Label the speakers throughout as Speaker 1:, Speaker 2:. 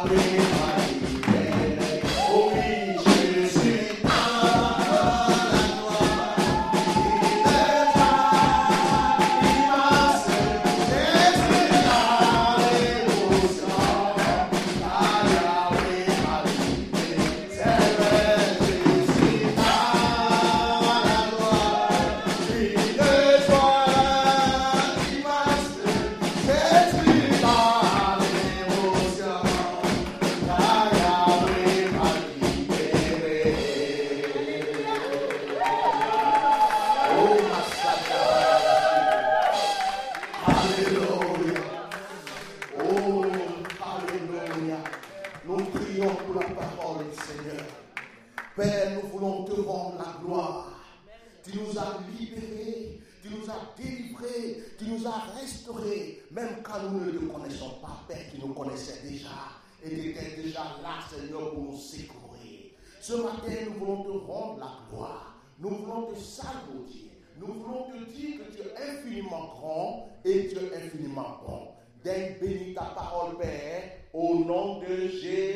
Speaker 1: Ce matin, nous voulons te rendre la gloire. Nous voulons te saluer. Nous voulons te dire que tu es infiniment grand et tu es infiniment bon. Daigne bénis ta parole, Père, au nom de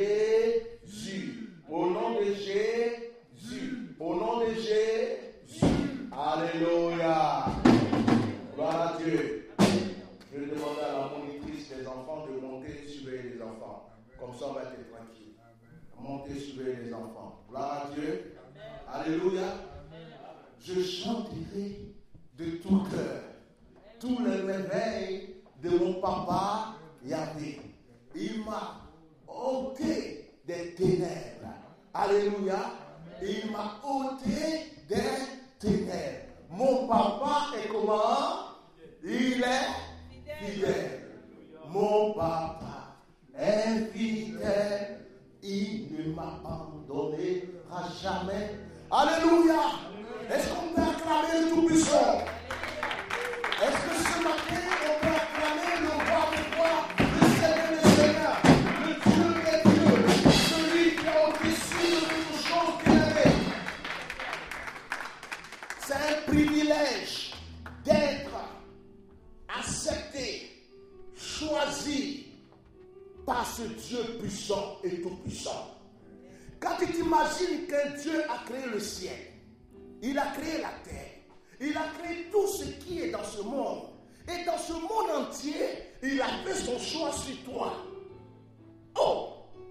Speaker 1: Jésus. Au nom de Jésus. Au nom de Jésus. Alléluia. Gloire à Dieu. Je demande à la monitrice des enfants de monter surveiller les enfants. Comme ça, on va être tranquille. Montez, surveiller les enfants. Gloire à Dieu. Amen. Alléluia. Amen. Je chanterai de tout cœur tous les merveilles de mon papa Yahvé. Il m'a ôté des ténèbres. Alléluia. Amen. Il m'a ôté des ténèbres. Mon papa est comment? Il est fidèle. Mon papa est fidèle. Il ne m'abandonnera jamais. Alléluia. Est-ce qu'on peut acclamer le Tout-Puissant? Est-ce que ce matin, on peut acclamer le roi des rois, le Seigneur des seigneurs, le Dieu des dieux, celui qui a au-dessus de toutes choses qu'il avait? C'est un privilège d'être accepté, choisi par ce Dieu puissant et tout-puissant. Quand tu t'imagines qu'un Dieu a créé le ciel, il a créé la terre, il a créé tout ce qui est dans ce monde, et dans ce monde entier, il a fait son choix sur toi. Oh!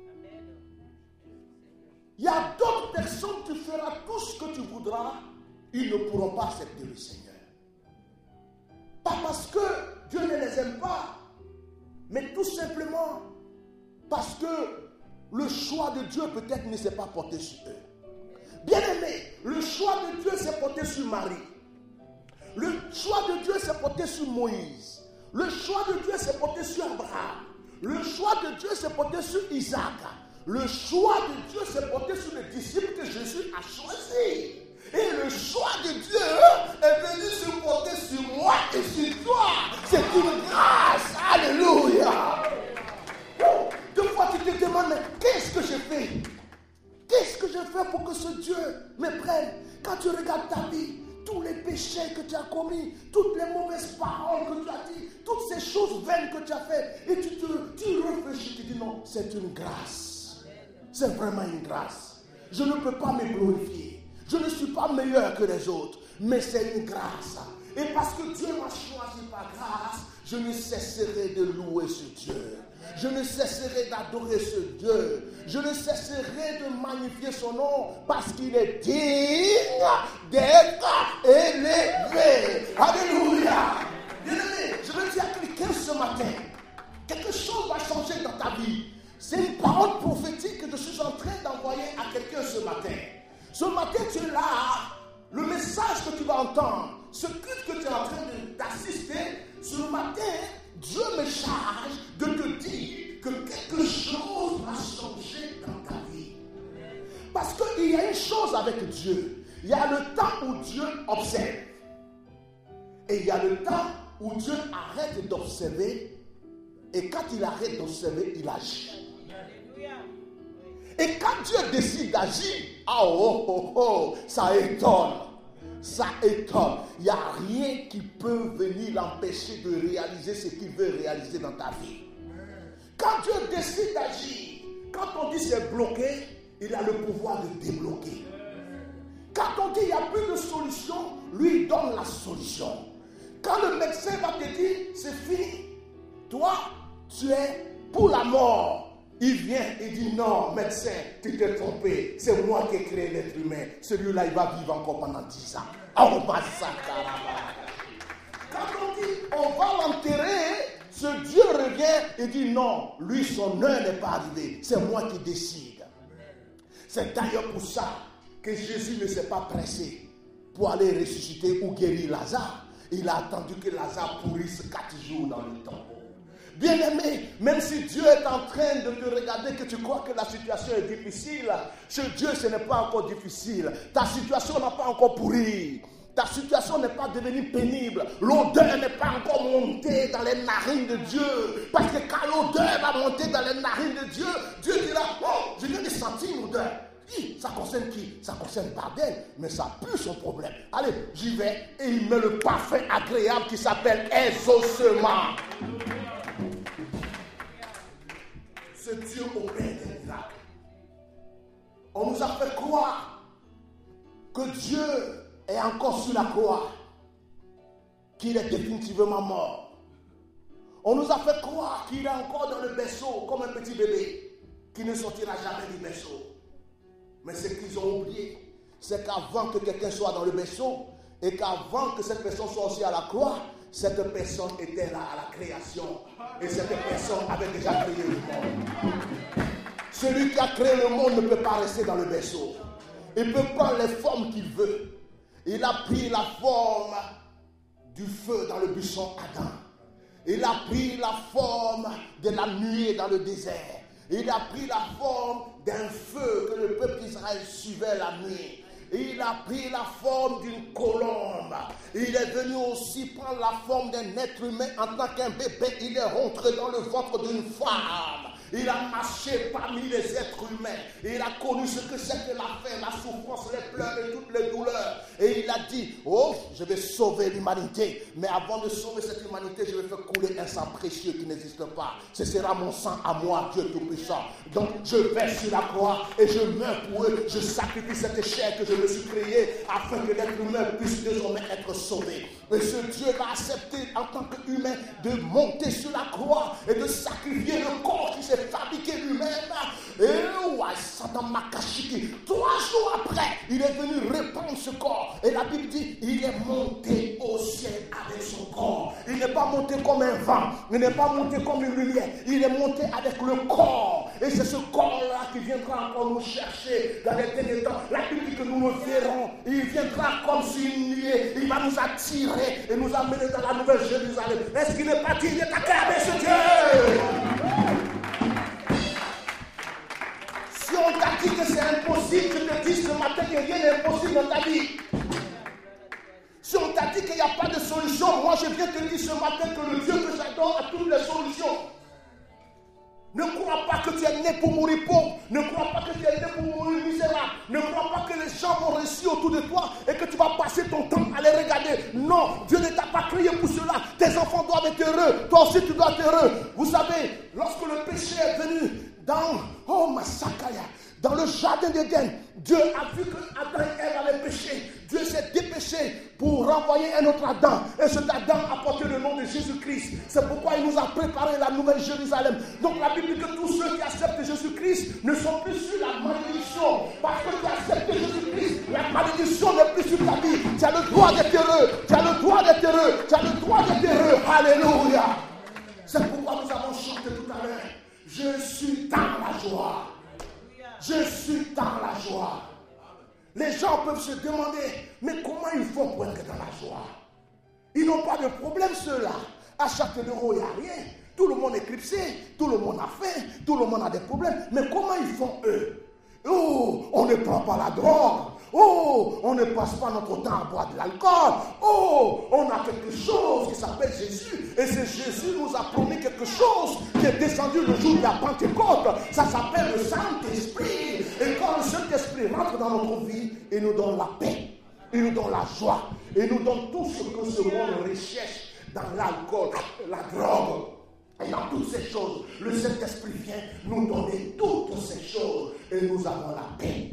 Speaker 1: Il y a d'autres personnes qui feront tout ce que tu voudras, ils ne pourront pas accepter le Seigneur. Pas parce que Dieu ne les aime pas, mais tout simplement parce que le choix de Dieu peut-être ne s'est pas porté sur eux. Bien-aimé, le choix de Dieu s'est porté sur Marie. Le choix de Dieu s'est porté sur Moïse. Le choix de Dieu s'est porté sur Abraham. Le choix de Dieu s'est porté sur Isaac. Le choix de Dieu s'est porté sur les disciples que Jésus a choisis. Et le choix de Dieu est venu se porter sur moi et sur toi. C'est une grâce. Alléluia. Oh, deux fois tu te demandes, mais qu'est-ce que j'ai fait? Qu'est-ce que j'ai fait pour que ce Dieu me prenne? Quand tu regardes ta vie, tous les péchés que tu as commis, toutes les mauvaises paroles que tu as dit, toutes ces choses vaines que tu as fait, et tu réfléchis, tu dis non, c'est une grâce. C'est vraiment une grâce. Je ne peux pas me glorifier. Je ne suis pas meilleur que les autres, mais c'est une grâce. Et parce que Dieu m'a choisi par grâce, je ne cesserai de louer ce Dieu. Je ne cesserai d'adorer ce Dieu. Je ne cesserai de magnifier son nom parce qu'il est digne d'être élevé. Alléluia. Bien-aimé, je veux dire à quelqu'un ce matin, quelque chose va changer dans ta vie. C'est une parole prophétique que je suis en train d'envoyer à quelqu'un ce matin. Ce matin, tu es là. Le message que tu vas entendre, ce culte que tu es en train d'assister, ce matin, Dieu me charge de te dire que quelque chose va changer dans ta vie. Parce qu'il y a une chose avec Dieu. Il y a le temps où Dieu observe. Et il y a le temps où Dieu arrête d'observer. Et quand il arrête d'observer, il agit. Et quand Dieu décide d'agir, ça étonne. Ça étonne. Il n'y a rien qui peut venir l'empêcher de réaliser ce qu'il veut réaliser dans ta vie. Quand Dieu décide d'agir, quand on dit c'est bloqué, il a le pouvoir de débloquer. Quand on dit il n'y a plus de solution, lui il donne la solution. Quand le médecin va te dire c'est fini, toi tu es pour la mort. Il vient et dit non, médecin, tu t'es trompé. C'est moi qui ai créé l'être humain. Celui-là, il va vivre encore pendant 10 ans. Oh, ma sacaraba. Quand on dit on va l'enterrer, ce Dieu revient et dit non, lui, son heure n'est pas arrivée. C'est moi qui décide. C'est d'ailleurs pour ça que Jésus ne s'est pas pressé pour aller ressusciter ou guérir Lazare. Il a attendu que Lazare pourrisse 4 jours dans le tombeau. Bien-aimé, même si Dieu est en train de te regarder, que tu crois que la situation est difficile, chez Dieu ce n'est pas encore difficile. Ta situation n'a pas encore pourri. Ta situation n'est pas devenue pénible. L'odeur n'est pas encore montée dans les narines de Dieu. Parce que quand l'odeur va monter dans les narines de Dieu, Dieu dira, oh, je viens de sentir une odeur. Ça concerne qui? Ça concerne Bardel, mais ça pue son problème. Allez, j'y vais et il met le parfum agréable qui s'appelle exaucement. Ce Dieu opère des miracles. On nous a fait croire que Dieu est encore sur la croix, qu'il est définitivement mort. On nous a fait croire qu'il est encore dans le berceau comme un petit bébé qui ne sortira jamais du berceau. Mais ce qu'ils ont oublié, c'est qu'avant que quelqu'un soit dans le berceau et qu'avant que cette personne soit aussi à la croix, cette personne était là à la création. Et cette personne avait déjà créé le monde. Celui qui a créé le monde ne peut pas rester dans le berceau. Il peut prendre les formes qu'il veut. Il a pris la forme du feu dans le buisson Adam. Il a pris la forme de la nuée dans le désert. Il a pris la forme d'un feu que le peuple d'Israël suivait la nuit. Il a pris la forme d'une colombe. Il est venu aussi prendre la forme d'un être humain en tant qu'un bébé. Il est rentré dans le ventre d'une femme. Il a marché parmi les êtres humains. Il a connu ce que c'est que la faim, la souffrance, les pleurs et toutes les douleurs. Et il a dit, oh, je vais sauver l'humanité. Mais avant de sauver cette humanité, je vais faire couler un sang précieux qui n'existe pas. Ce sera mon sang à moi, Dieu Tout-Puissant. Donc, je vais sur la croix et je meurs pour eux. Je sacrifie cette chair que je me suis créée afin que l'être humain puisse désormais être sauvé. Et ce Dieu va accepter en tant qu'humain de monter sur la croix et de sacrifier le corps qui s'est fabriqué lui-même. Et ouais, Satan Makashiki. 3 jours après, il est venu répandre ce corps. Et la Bible dit, il est monté au ciel avec son corps. Il n'est pas monté comme un vent. Il n'est pas monté comme une lumière. Il est monté avec le corps. Et c'est ce corps-là qui viendra encore nous chercher dans les derniers temps. La Bible dit que nous le verrons. Il viendra comme sur une nuée. Il va nous attirer et nous amener dans la nouvelle Jérusalem. Est-ce qu'il n'est pas dit de t'acclamer ce Dieu? Si on t'a dit que c'est impossible, je te dis ce matin que rien n'est impossible dans ta vie. Si on t'a dit qu'il n'y a pas de solution, moi je viens te dire ce matin que le Dieu que j'adore a toutes les solutions. Ne crois pas que tu es né pour mourir pauvre. Ne crois pas que tu es né pour mourir misérable. Ne crois pas que les gens vont réussir autour de toi et que tu vas passer ton temps à les regarder. Non, Dieu ne t'a pas créé pour cela. Tes enfants doivent être heureux. Toi aussi tu dois être heureux. Vous savez, lorsque le péché est venu dans le jardin d'Éden, Dieu a vu que Adam et Ève avaient péché. Dieu s'est dépêché pour renvoyer un autre Adam. Et cet Adam a porté le nom de Jésus-Christ. C'est pourquoi il nous a préparé la nouvelle Jérusalem. Donc la Bible dit que tous ceux qui acceptent Jésus-Christ ne sont plus sur la malédiction. Parce que tu acceptes Jésus-Christ, la malédiction n'est plus sur ta vie. Tu as le droit d'être heureux. Tu as le droit d'être heureux. Tu as le droit d'être heureux. Alléluia. C'est pourquoi nous avons chanté tout à l'heure. Je suis dans la joie. Je suis dans la joie. Les gens peuvent se demander, mais comment ils font pour être dans la joie? Ils n'ont pas de problème ceux-là. À Châtellerault, il n'y a rien. Tout le monde est éclipsé, tout le monde a faim, tout le monde a des problèmes. Mais comment ils font eux? Oh, on ne prend pas la drogue. Oh, on ne passe pas notre temps à boire de l'alcool. Oh, on a quelque chose qui s'appelle Jésus. Et ce Jésus nous a promis quelque chose qui est descendu le jour de la Pentecôte. Ça s'appelle le Saint-Esprit. Et quand le Saint-Esprit rentre dans notre vie, il nous donne la paix, il nous donne la joie, il nous donne tout ce que ce monde recherche dans l'alcool, la drogue. Et dans toutes ces choses, le Saint-Esprit vient nous donner toutes ces choses et nous avons la paix.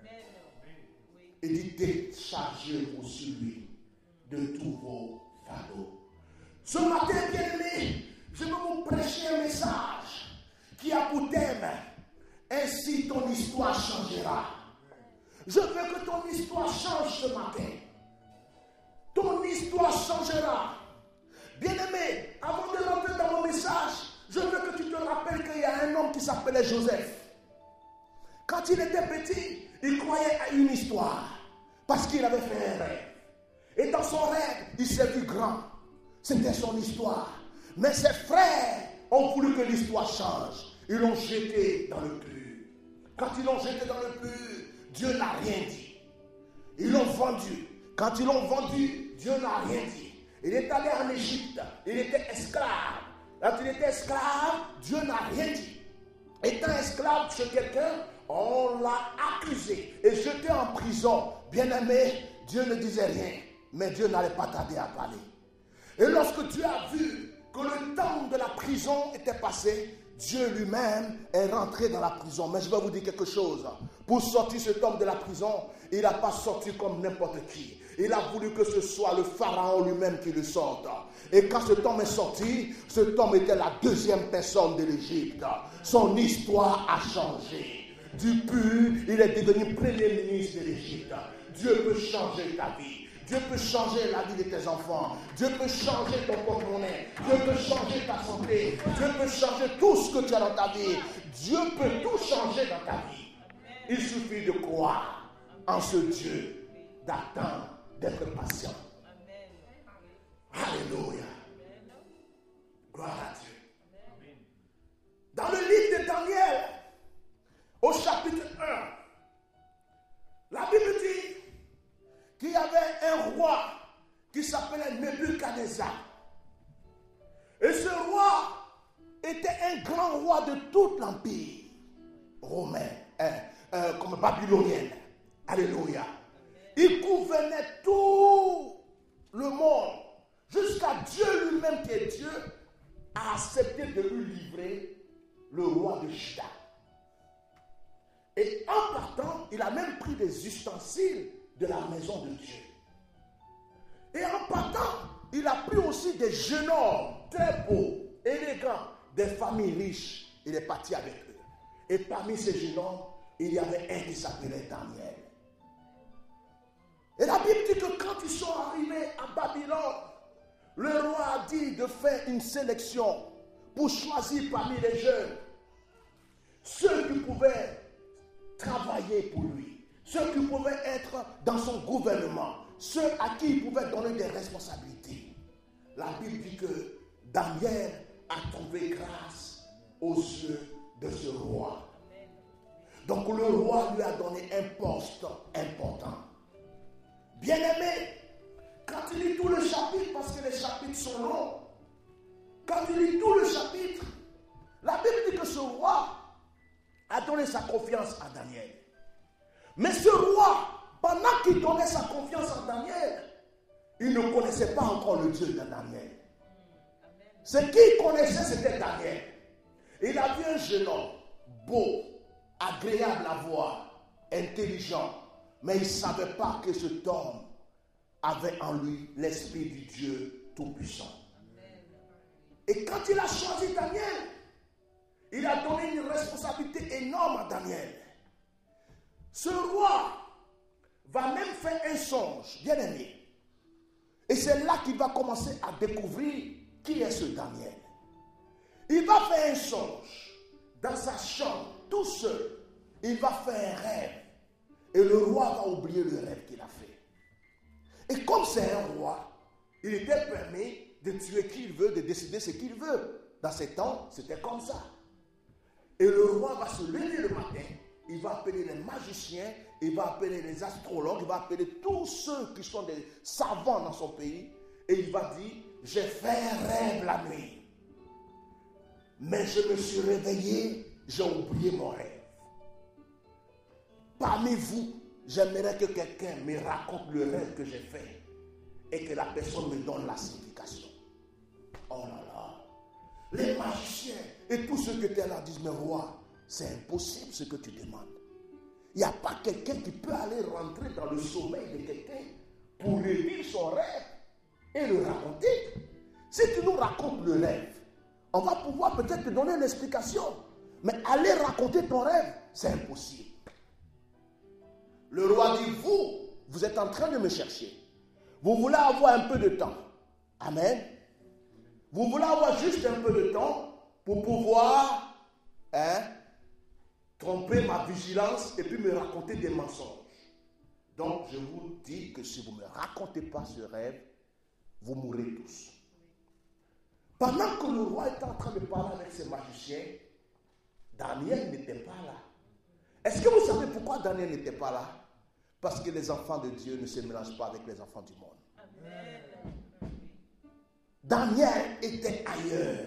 Speaker 1: Et dit, déchargez-vous sur lui de tous vos fardeaux. Ce matin, bien-aimé, je veux vous prêcher un message qui a pour thème, ainsi ton histoire changera. Je veux que ton histoire change ce matin. Ton histoire changera. Bien-aimé, avant de rentrer dans mon message, je veux que tu te rappelles qu'il y a un homme qui s'appelait Joseph. Quand il était petit, il croyait à une histoire parce qu'il avait fait un rêve. Et dans son rêve, il s'est vu grand. C'était son histoire. Mais ses frères ont voulu que l'histoire change. Ils l'ont jeté dans le puits. Quand ils l'ont jeté dans le puits, Dieu n'a rien dit. Ils l'ont vendu. Quand ils l'ont vendu, Dieu n'a rien dit. Il est allé en Égypte. Il était esclave. Quand il était esclave, Dieu n'a rien dit. Étant esclave chez quelqu'un, on l'a accusé et jeté en prison. Bien-aimé, Dieu ne disait rien, mais Dieu n'allait pas tarder à parler. Et lorsque Dieu a vu que le temps de la prison était passé, Dieu lui-même est rentré dans la prison. Mais je vais vous dire quelque chose. Pour sortir cet homme de la prison, il n'a pas sorti comme n'importe qui. Il a voulu que ce soit le pharaon lui-même qui le sorte. Et quand cet homme est sorti, cet homme était la deuxième personne de l'Égypte. Son histoire a changé. Du puits, il est devenu premier ministre de l'Égypte. Dieu peut changer ta vie. Dieu peut changer la vie de tes enfants. Dieu peut changer ton porte-monnaie. Dieu peut changer ta santé. Dieu peut changer tout ce que tu as dans ta vie. Dieu peut tout changer dans ta vie. Il suffit de croire en ce Dieu, d'attendre, d'être patient. Alléluia. Gloire à Dieu. Dans le livre de Daniel, au chapitre 1, la Bible dit qu'il y avait un roi qui s'appelait Nebuchadnezzar. Et ce roi était un grand roi de tout l'empire romain, comme babylonien. Alléluia. Il gouvernait tout le monde, jusqu'à Dieu lui-même qui est Dieu, a accepté de lui livrer le roi de Juda. Et en partant, il a même pris des ustensiles de la maison de Dieu. Et en partant, il a pris aussi des jeunes hommes très beaux, élégants, des familles riches. Il est parti avec eux. Et parmi ces jeunes hommes, il y avait un qui s'appelait Daniel. Et la Bible dit que quand ils sont arrivés à Babylone, le roi a dit de faire une sélection pour choisir parmi les jeunes ceux qui pouvaient travailler pour lui, ceux qui pouvaient être dans son gouvernement, ceux à qui il pouvait donner des responsabilités. La Bible dit que Daniel a trouvé grâce aux yeux de ce roi. Donc le roi lui a donné un poste important. Bien-aimé, quand il lit tout le chapitre, parce que les chapitres sont longs, quand il lit tout le chapitre, la Bible dit que ce roi a donné sa confiance à Daniel. Mais ce roi, pendant qu'il donnait sa confiance à Daniel, il ne connaissait pas encore le Dieu de Daniel. Ce qu'il connaissait, c'était Daniel. Il a vu un jeune homme, beau, agréable à voir, intelligent, mais il ne savait pas que cet homme avait en lui l'esprit du Dieu Tout-Puissant. Et quand il a choisi Daniel, il a donné une responsabilité énorme à Daniel. Ce roi va même faire un songe, bien aimé. Et c'est là qu'il va commencer à découvrir qui est ce Daniel. Il va faire un songe dans sa chambre, tout seul. Il va faire un rêve. Et le roi va oublier le rêve qu'il a fait. Et comme c'est un roi, il était permis de tuer qui il veut, de décider ce qu'il veut. Dans ces temps, c'était comme ça. Et le roi va se lever le matin, il va appeler les magiciens, il va appeler les astrologues, il va appeler tous ceux qui sont des savants dans son pays, et il va dire, j'ai fait un rêve la nuit. Mais je me suis réveillé, j'ai oublié mon rêve. Parmi vous, j'aimerais que quelqu'un me raconte le rêve que j'ai fait et que la personne me donne la signification. Oh là là. les magiciens et tous ceux qui étaient là disent, mais roi, c'est impossible ce que tu demandes. Il n'y a pas quelqu'un qui peut aller rentrer dans le sommeil de quelqu'un pour revivre son rêve et le raconter. Si tu nous racontes le rêve, on va pouvoir peut-être te donner l'explication. Mais aller raconter ton rêve, c'est impossible. Le roi dit, vous êtes en train de me chercher. Vous voulez avoir un peu de temps. Amen. Vous voulez avoir juste un peu de temps pour pouvoir tromper ma vigilance et puis me raconter des mensonges. Donc, je vous dis que si vous ne me racontez pas ce rêve, vous mourrez tous. Pendant que le roi était en train de parler avec ses magiciens, Daniel n'était pas là. Est-ce que vous savez pourquoi Daniel n'était pas là? Parce que les enfants de Dieu ne se mélangent pas avec les enfants du monde. Amen. Daniel était ailleurs.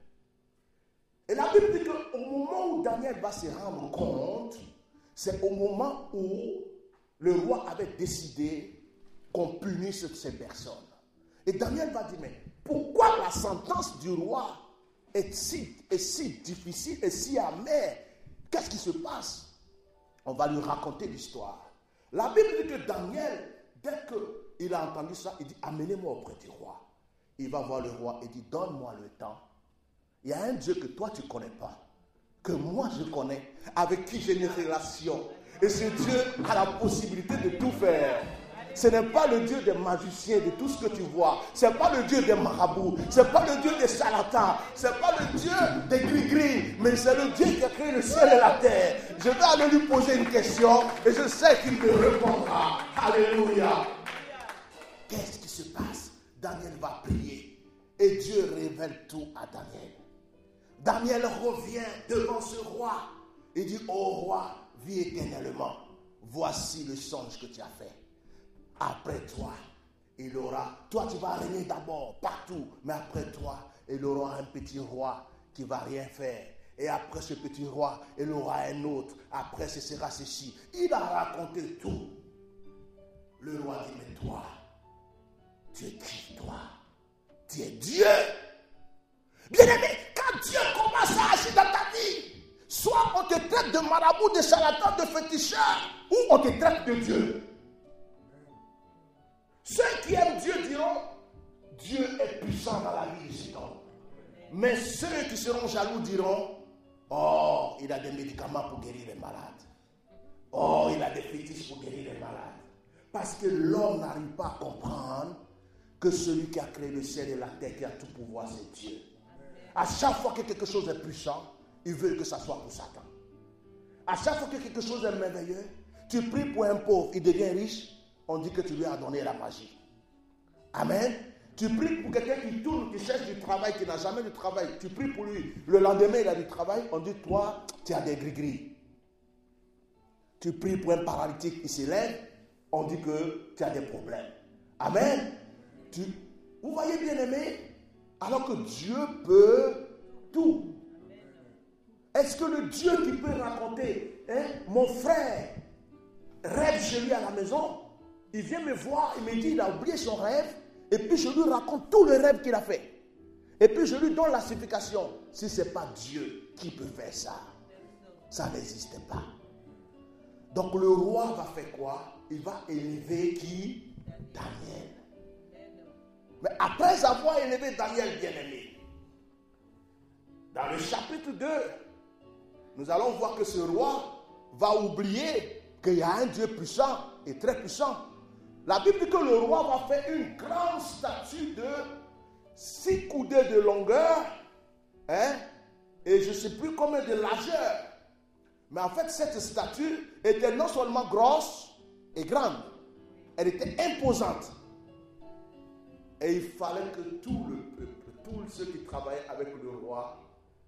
Speaker 1: Et la Bible dit qu'au moment où Daniel va se rendre compte, c'est au moment où le roi avait décidé qu'on punisse ces personnes. Et Daniel va dire, mais pourquoi la sentence du roi est si difficile et si amère? Qu'est-ce qui se passe? On va lui raconter l'histoire. La Bible dit que Daniel, dès qu'il a entendu ça, il dit, amenez-moi auprès du roi. Il va voir le roi et dit, donne-moi le temps. Il y a un Dieu que toi tu ne connais pas, que moi je connais, avec qui j'ai une relation. Et ce Dieu a la possibilité de tout faire. Ce n'est pas le Dieu des magiciens, de tout ce que tu vois. Ce n'est pas le Dieu des marabouts. Ce n'est pas le Dieu des charlatans. Ce n'est pas le Dieu des gris-gris. Mais c'est le Dieu qui a créé le ciel et la terre. Je vais aller lui poser une question et je sais qu'il me répondra. Alléluia. Qu'est-ce qui se passe? Daniel va prier et Dieu révèle tout à Daniel. Daniel revient devant ce roi et dit, ô roi, vis éternellement. Voici le songe que tu as fait. Après toi, il aura, toi tu vas régner d'abord partout, mais après toi, il aura un petit roi qui ne va rien faire. Et après ce petit roi, il aura un autre. Après ce sera ceci. Il a raconté tout. Le roi dit, mais toi, tu es qui toi? Tu es Dieu. Bien-aimé, quand Dieu commence à agir dans ta vie, soit on te traite de marabout, de charlatan, de féticheur, ou on te traite de Dieu. Ceux qui aiment Dieu diront, Dieu est puissant dans la vie de cet homme. Mais ceux qui seront jaloux diront, oh, il a des médicaments pour guérir les malades. Oh, il a des fétiches pour guérir les malades. Parce que l'homme n'arrive pas à comprendre que celui qui a créé le ciel et la terre, qui a tout pouvoir, c'est Dieu. À chaque fois que quelque chose est puissant, il veut que ça soit pour Satan. À chaque fois que quelque chose est merveilleux, tu pries pour un pauvre, il devient riche, on dit que tu lui as donné la magie. Amen. Tu pries pour quelqu'un qui tourne, qui cherche du travail, qui n'a jamais de travail. Tu pries pour lui. Le lendemain, il a du travail. On dit, toi, tu as des gris-gris. Tu pries pour un paralytique, il se lève. On dit que tu as des problèmes. Amen. Vous voyez, bien aimé, alors que Dieu peut tout. Est-ce que le Dieu qui peut raconter, mon frère rêve chez lui à la maison, il vient me voir, il me dit, il a oublié son rêve, et puis je lui raconte tout le rêve qu'il a fait. Et puis je lui donne la signification. Si ce n'est pas Dieu qui peut faire ça, ça n'existe pas. Donc le roi va faire quoi? Il va élever qui? Daniel. Mais après avoir élevé Daniel, bien-aimé, dans le chapitre 2, nous allons voir que ce roi va oublier qu'il y a un Dieu puissant et très puissant. La Bible dit que le roi va faire une grande statue de 6 coudées de longueur, et je ne sais plus combien de largeur. Mais en fait, cette statue était non seulement grosse et grande, elle était imposante. Et il fallait que tout le peuple, tous ceux qui travaillaient avec le roi,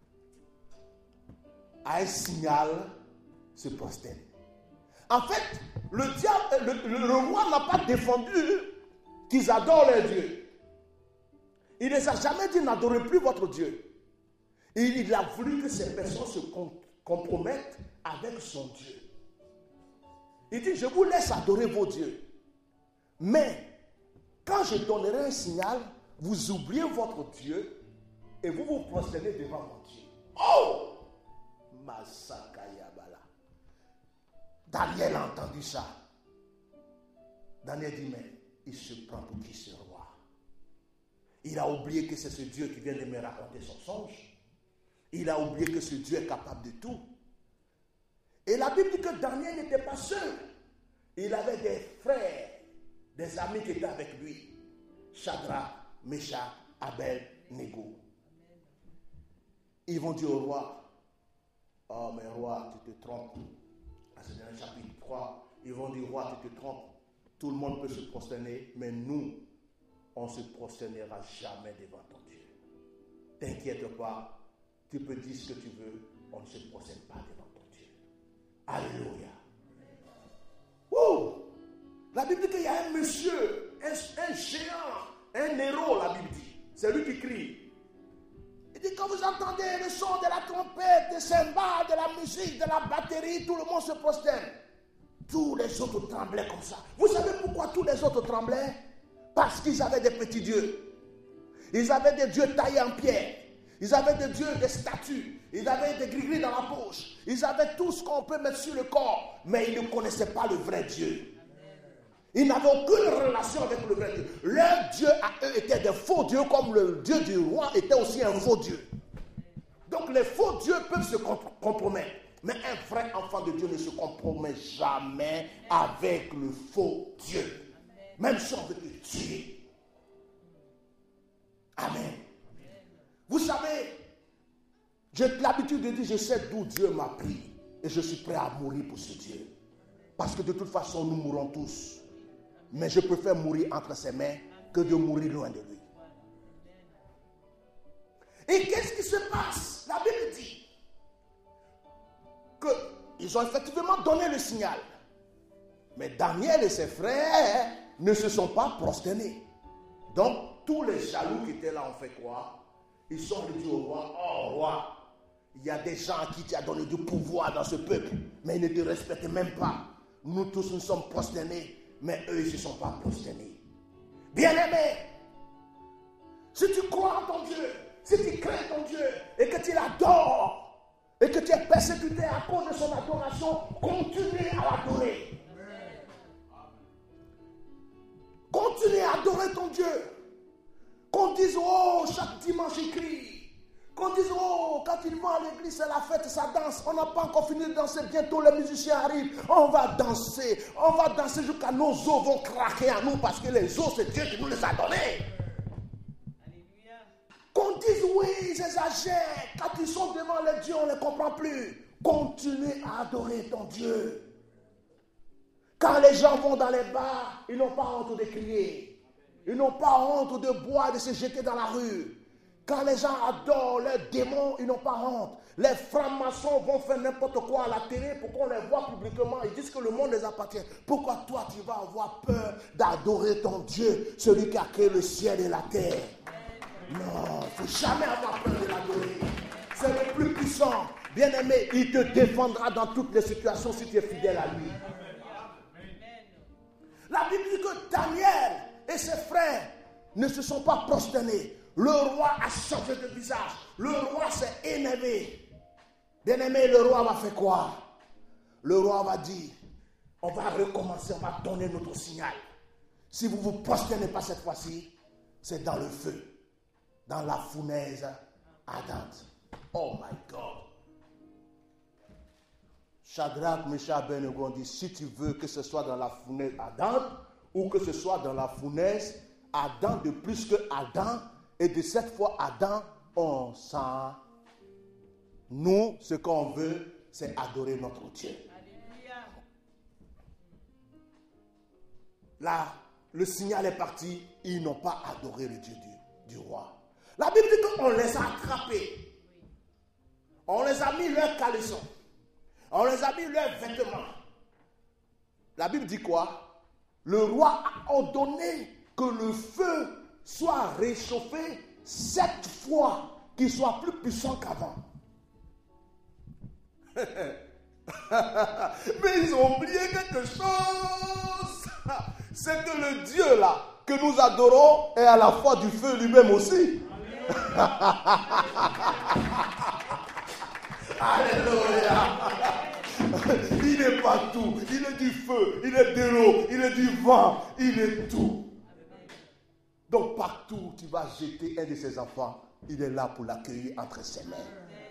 Speaker 1: à un signal, se prosternent. En fait, le roi n'a pas défendu qu'ils adorent leur Dieu. Il ne les a jamais dit n'adorez plus votre Dieu. Il a voulu que ces personnes se compromettent avec son Dieu. Il dit, je vous laisse adorer vos dieux. Mais, quand je donnerai un signal, vous oubliez votre Dieu et vous vous prosternez devant mon Dieu. Oh! Masakayabala. Daniel a entendu ça. Daniel dit, mais il se prend pour qui ce roi? Il a oublié que c'est ce Dieu qui vient de me raconter son songe. Il a oublié que ce Dieu est capable de tout. Et la Bible dit que Daniel n'était pas seul. Il avait des frères, des amis qui étaient avec lui. Shadrach, Meshach, Abed-Nego. Ils vont dire au roi, oh mais roi, tu te trompes. C'est dans le chapitre 3. Ils vont dire, roi, tu te trompes. Tout le monde peut se prosterner, mais nous, on ne se prosternera jamais devant ton Dieu. T'inquiète pas, tu peux dire ce que tu veux, on ne se prosterne pas devant ton Dieu. Alléluia. Ouh! La Bible dit qu'il y a un monsieur, un géant, un héros, la Bible dit. C'est lui qui crie. Il dit, quand vous entendez le son de la trompette, des cymbales, de la musique, de la batterie, tout le monde se prosterne. Tous les autres tremblaient comme ça. Vous savez pourquoi tous les autres tremblaient? Parce qu'ils avaient des petits dieux. Ils avaient des dieux taillés en pierre. Ils avaient des dieux, des statues. Ils avaient des gris-gris dans la bouche. Ils avaient tout ce qu'on peut mettre sur le corps. Mais ils ne connaissaient pas le vrai Dieu. Ils n'avaient aucune relation avec le vrai Dieu. Leur Dieu à eux était des faux dieux, comme le Dieu du roi était aussi un faux Dieu. Donc les faux dieux peuvent se compromettre. Mais un vrai enfant de Dieu ne se compromet jamais avec le faux Dieu. Même si on veut te tuer. Amen. Vous savez, j'ai l'habitude de dire, je sais d'où Dieu m'a pris. Et je suis prêt à mourir pour ce Dieu. Parce que de toute façon, nous mourrons tous. Mais je préfère mourir entre ses mains que de mourir loin de lui. Et qu'est-ce qui se passe? La Bible dit qu'ils ont effectivement donné le signal. Mais Daniel et ses frères ne se sont pas prosternés. Donc, tous les jaloux qui étaient là ont fait quoi? Ils sont venus au roi, oh roi, il y a des gens à qui tu as donné du pouvoir dans ce peuple, mais ils ne te respectent même pas. Nous tous nous sommes prosternés, mais eux ils ne se sont pas prosternés. Bien-aimé, si tu crois en ton Dieu, si tu crains ton Dieu, et que tu l'adores, et que tu es persécuté à cause de son adoration, continue à l'adorer. Continue à adorer ton Dieu. Qu'on dise, oh, chaque dimanche il crie. Qu'on dise, oh, quand il va à l'église, c'est la fête, ça danse. On n'a pas encore fini de danser, bientôt les musiciens arrivent. On va danser jusqu'à nos os vont craquer à nous parce que les os, c'est Dieu qui nous les a donnés. Alléluia. Qu'on dise, oui, ils exagèrent. Quand ils sont devant les dieux, on ne les comprend plus. Continue à adorer ton Dieu. Quand les gens vont dans les bars, ils n'ont pas honte de crier. Ils n'ont pas honte de boire, de se jeter dans la rue. Quand les gens adorent leurs démons, ils n'ont pas honte. Les francs-maçons vont faire n'importe quoi à la télé pour qu'on les voit publiquement. Ils disent que le monde les appartient. Pourquoi toi, tu vas avoir peur d'adorer ton Dieu, celui qui a créé le ciel et la terre? Non, il ne faut jamais avoir peur de l'adorer. C'est le plus puissant. Bien-aimé, il te défendra dans toutes les situations si tu es fidèle à lui. La Bible dit que Daniel et ses frères ne se sont pas prosternés. Le roi a changé de visage. Le roi s'est énervé. Bien-aimé, le roi va faire quoi? Le roi va dire, on va recommencer, on va donner notre signal. Si vous ne vous prosternez pas cette fois-ci, c'est dans le feu, dans la fournaise ardente. Oh my God. Shadrach, Meshach, Abed-Nego ont dit, si tu veux que ce soit dans la fournaise ardente, ou que ce soit dans la fournaise ardente de plus que Adam, et de cette fois Adam, on s'en... Nous, ce qu'on veut, c'est adorer notre Dieu. Là, le signal est parti, ils n'ont pas adoré le Dieu du roi. La Bible dit qu'on les a attrapés. On les a mis leurs caleçons. On les a mis leurs vêtements. La Bible dit quoi? Le roi a ordonné que le feu soit réchauffé 7 fois, qu'il soit plus puissant qu'avant. Mais ils ont oublié quelque chose. C'est que le Dieu là, que nous adorons, est à la fois du feu lui-même aussi. Alléluia. Il est partout. Il est du feu, il est de l'eau, il est du vent, il est tout. Donc partout où tu vas jeter un de ses enfants, il est là pour l'accueillir entre ses mains.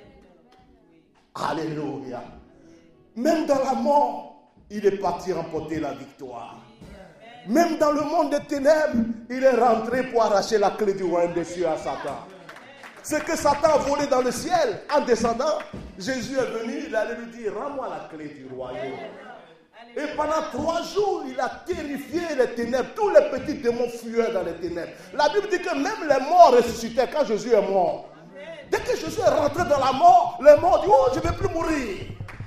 Speaker 1: Alléluia. Même dans la mort, il est parti remporter la victoire. Même dans le monde des ténèbres, il est rentré pour arracher la clé du royaume des cieux à Satan. Ce que Satan a volé dans le ciel, en descendant, Jésus est venu, il allait lui dire, rends-moi la clé du royaume. Et pendant 3 jours, il a terrifié les ténèbres. Tous les petits démons fuyaient dans les ténèbres. La Bible dit que même les morts ressuscitaient quand Jésus est mort. Dès que Jésus est rentré dans la mort, les morts disent, oh, je ne vais plus mourir.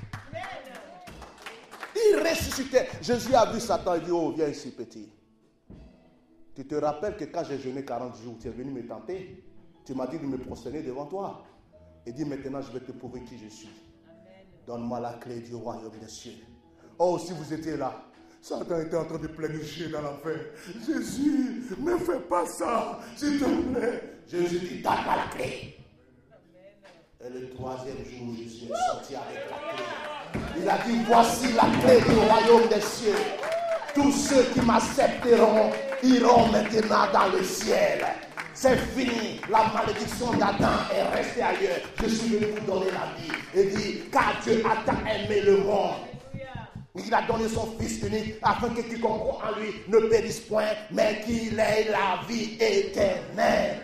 Speaker 1: Il ressuscitait. Jésus a vu Satan, il dit, oh, viens ici, petit. Tu te rappelles que quand j'ai jeûné 40 jours, tu es venu me tenter. Tu m'as dit de me prosterner devant toi. Et dit, maintenant, je vais te prouver qui je suis. Donne-moi la clé du royaume des cieux. Oh, si vous étiez là, Satan était en train de planifier dans l'enfer. Jésus, ne fais pas ça, s'il te plaît. Jésus dit, donne-moi la clé. Et le 3e jour, Jésus est sorti avec la clé. Il a dit, voici la clé du royaume des cieux. Tous ceux qui m'accepteront iront maintenant dans le ciel. C'est fini. La malédiction d'Adam est restée ailleurs. Je suis venu vous donner la vie. Et dit, car Dieu a tant aimé le monde. Il a donné son Fils unique afin que quiconque croit en lui ne périsse point, mais qu'il ait la vie éternelle.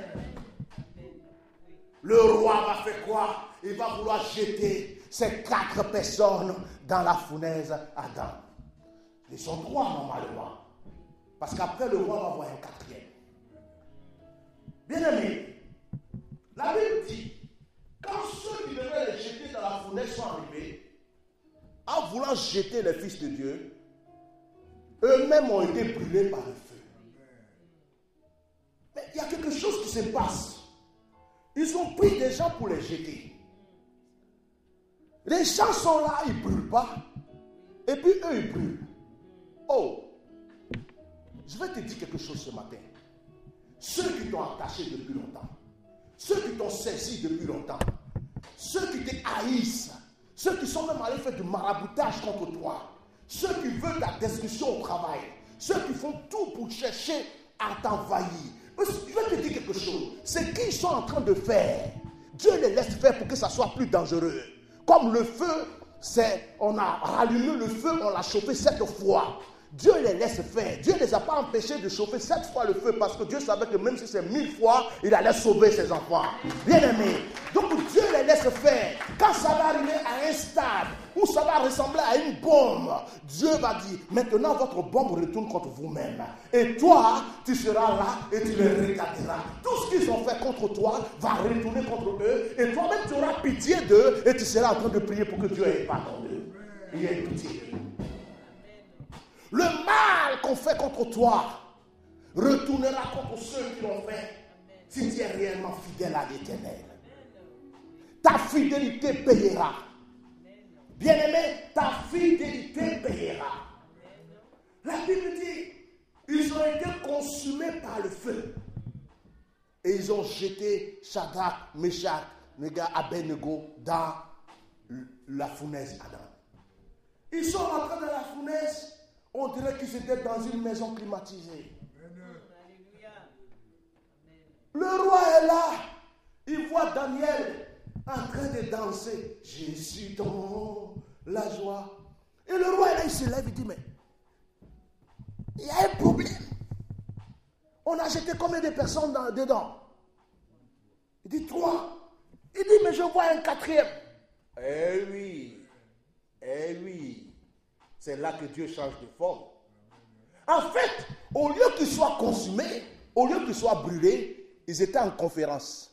Speaker 1: Le roi va faire quoi? Il va vouloir jeter ces 4 personnes dans la fournaise Adam. Ils sont 3 normalement. Parce qu'après le roi va avoir un 4e. Bien aimé, la Bible dit, quand ceux qui devaient les jeter dans la fournaise sont arrivés, en voulant jeter les fils de Dieu, eux-mêmes ont été brûlés par le feu. Mais il y a quelque chose qui se passe. Ils ont pris des gens pour les jeter. Les gens sont là, ils ne brûlent pas. Et puis eux, ils brûlent. Oh, je vais te dire quelque chose ce matin. Ceux qui t'ont attaché depuis longtemps, ceux qui t'ont saisi depuis longtemps, ceux qui te haïssent, ceux qui sont même allés faire du maraboutage contre toi, ceux qui veulent ta destruction au travail, ceux qui font tout pour chercher à t'envahir. Je vais te dire quelque chose. Ce qu'ils sont en train de faire, Dieu les laisse faire pour que ça soit plus dangereux. Comme le feu, on a rallumé le feu, on l'a chauffé 7 fois. Dieu les laisse faire. Dieu ne les a pas empêchés de chauffer 7 fois le feu parce que Dieu savait que même si c'est 1000 fois, il allait sauver ses enfants. Bien aimé. Donc Dieu les laisse faire. Quand ça va arriver à un stade où ça va ressembler à une bombe, Dieu va dire, maintenant votre bombe retourne contre vous-même. Et toi, tu seras là et tu les regarderas. Tout ce qu'ils ont fait contre toi va retourner contre eux. Et toi-même, tu auras pitié d'eux et tu seras en train de prier pour que Dieu ait pardon d'eux. Il y a pitié d'eux. Le mal qu'on fait contre toi retournera contre ceux qui l'ont fait si tu es réellement fidèle à l'Éternel. Ta fidélité payera. Bien-aimé, ta fidélité payera. La Bible dit, ils ont été consumés par le feu. Et ils ont jeté Shadrach, Meshach, Abednego dans la fournaise Adam. Ils sont rentrés dans la fournaise. On dirait qu'ils étaient dans une maison climatisée. Le roi est là. Il voit Daniel en train de danser. Je suis dans la joie. Et le roi est là, il se lève, il dit, mais il y a un problème. On a jeté combien de personnes dedans? Il dit 3. Il dit, mais je vois un 4e. Eh oui. C'est là que Dieu change de forme. En fait, au lieu qu'ils soient consumés, au lieu qu'ils soient brûlés, ils étaient en conférence.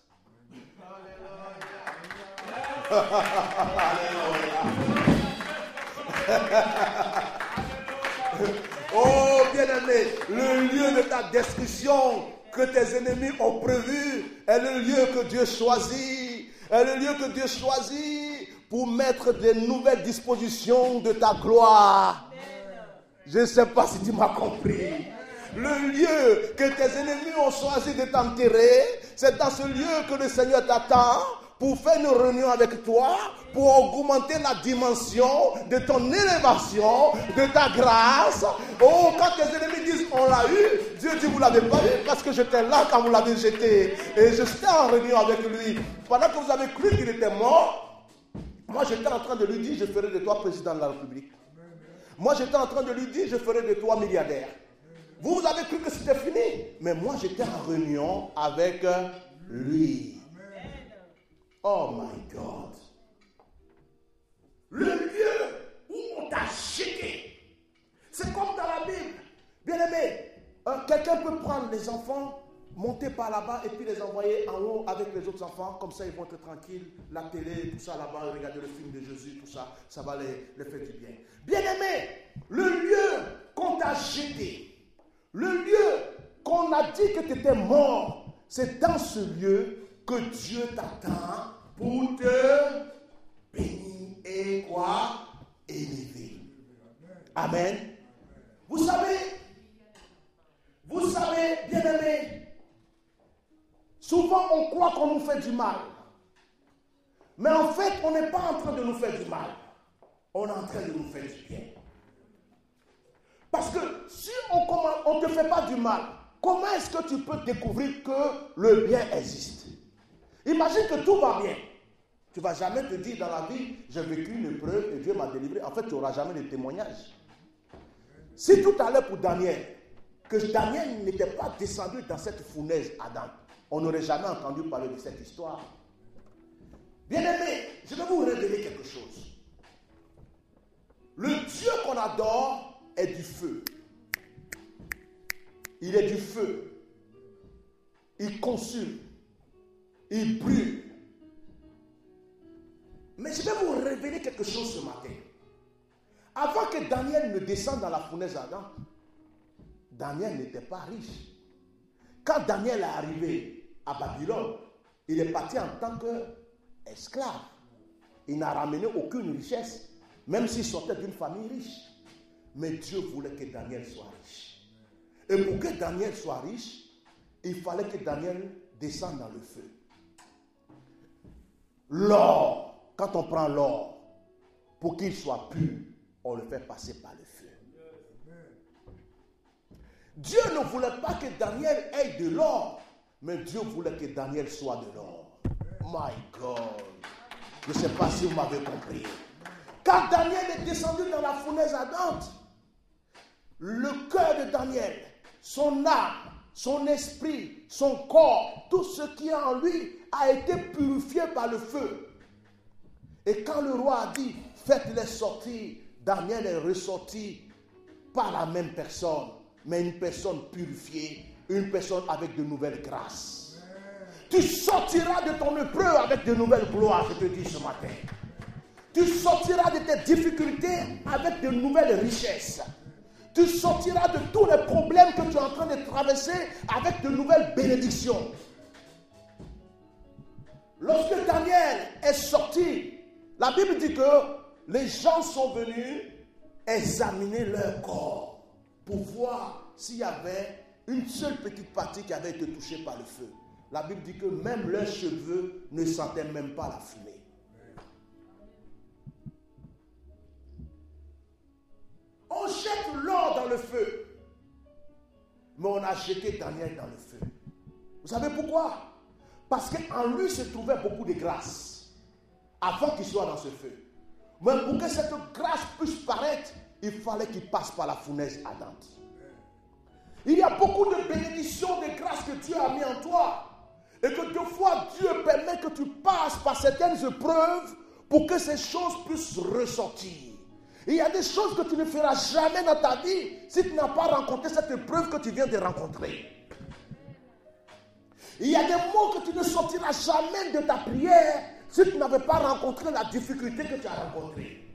Speaker 1: Oh, bien-aimé, le lieu de ta destruction que tes ennemis ont prévu est le lieu que Dieu choisit. Est le lieu que Dieu choisit pour mettre de nouvelles dispositions de ta gloire. Je ne sais pas si tu m'as compris. le lieu que tes ennemis ont choisi de t'enterrer, c'est dans ce lieu que le Seigneur t'attend pour faire une réunion avec toi, pour augmenter la dimension de ton élévation, de ta grâce. Oh, quand tes ennemis disent on l'a eu, Dieu dit vous ne l'avez pas eu parce que j'étais là quand vous l'avez jeté. Et j'étais en réunion avec lui. Pendant que vous avez cru qu'il était mort, moi j'étais en train de lui dire je ferai de toi président de la République. Moi j'étais en train de lui dire je ferai de toi milliardaire. Vous avez cru que c'était fini, mais moi j'étais en réunion avec lui. Oh my God. Le lieu où on t'a jeté. C'est comme dans la Bible. Bien aimé, quelqu'un peut prendre les enfants, monter par là-bas et puis les envoyer en haut avec les autres enfants. Comme ça, ils vont être tranquilles. La télé, tout ça là-bas, regarder le film de Jésus, tout ça, ça va les faire du bien. Bien aimé, le lieu qu'on t'a jeté, le lieu qu'on a dit que tu étais mort, c'est dans ce lieu que Dieu t'attend pour te bénir et quoi? Élever. Amen. Vous savez, bien aimés, souvent on croit qu'on nous fait du mal. Mais en fait, on n'est pas en train de nous faire du mal. On est en train de nous faire du bien. Parce que si on ne te fait pas du mal, comment est-ce que tu peux découvrir que le bien existe? Imagine que tout va bien. Tu ne vas jamais te dire dans la vie, j'ai vécu une épreuve et Dieu m'a délivré. En fait, tu n'auras jamais de témoignage. Si tout allait pour Daniel, que Daniel n'était pas descendu dans cette fournaise Adam, on n'aurait jamais entendu parler de cette histoire. Bien aimé, je vais vous révéler quelque chose. Le Dieu qu'on adore est du feu. Il est du feu. Il consume. Il brûle. Mais je vais vous révéler quelque chose ce matin. Avant que Daniel ne descende dans la fournaise Adam, Daniel n'était pas riche. Quand Daniel est arrivé à Babylone, il est parti en tant qu'esclave. Il n'a ramené aucune richesse, même s'il sortait d'une famille riche. Mais Dieu voulait que Daniel soit riche. Et pour que Daniel soit riche, il fallait que Daniel descende dans le feu. L'or, quand on prend l'or, pour qu'il soit pur, on le fait passer par le feu. Dieu ne voulait pas que Daniel ait de l'or, mais Dieu voulait que Daniel soit de l'or. My God. Je ne sais pas si vous m'avez compris. Quand Daniel est descendu dans la fournaise ardente, le cœur de Daniel, son âme, son esprit, son corps, tout ce qui est en lui a été purifié par le feu. Et quand le roi a dit, faites-les sortir, Daniel est ressorti par la même personne, mais une personne purifiée, une personne avec de nouvelles grâces. Tu sortiras de ton épreuve avec de nouvelles gloires, je te dis ce matin. Tu sortiras de tes difficultés avec de nouvelles richesses. Tu sortiras de tous les problèmes que tu es en train de traverser avec de nouvelles bénédictions. Lorsque Daniel est sorti, la Bible dit que les gens sont venus examiner leur corps pour voir s'il y avait une seule petite partie qui avait été touchée par le feu. La Bible dit que même leurs cheveux ne sentaient même pas la fumée. On jette l'or dans le feu, mais on a jeté Daniel dans le feu. Vous savez pourquoi? Parce qu'en lui se trouvait beaucoup de grâce avant qu'il soit dans ce feu. Mais pour que cette grâce puisse paraître, il fallait qu'il passe par la fournaise ardente. Il y a beaucoup de bénédictions, de grâces que Dieu a mis en toi. Et que deux fois Dieu permet que tu passes par certaines épreuves pour que ces choses puissent ressortir. Il y a des choses que tu ne feras jamais dans ta vie si tu n'as pas rencontré cette épreuve que tu viens de rencontrer. Il y a des mots que tu ne sortiras jamais de ta prière si tu n'avais pas rencontré la difficulté que tu as rencontrée.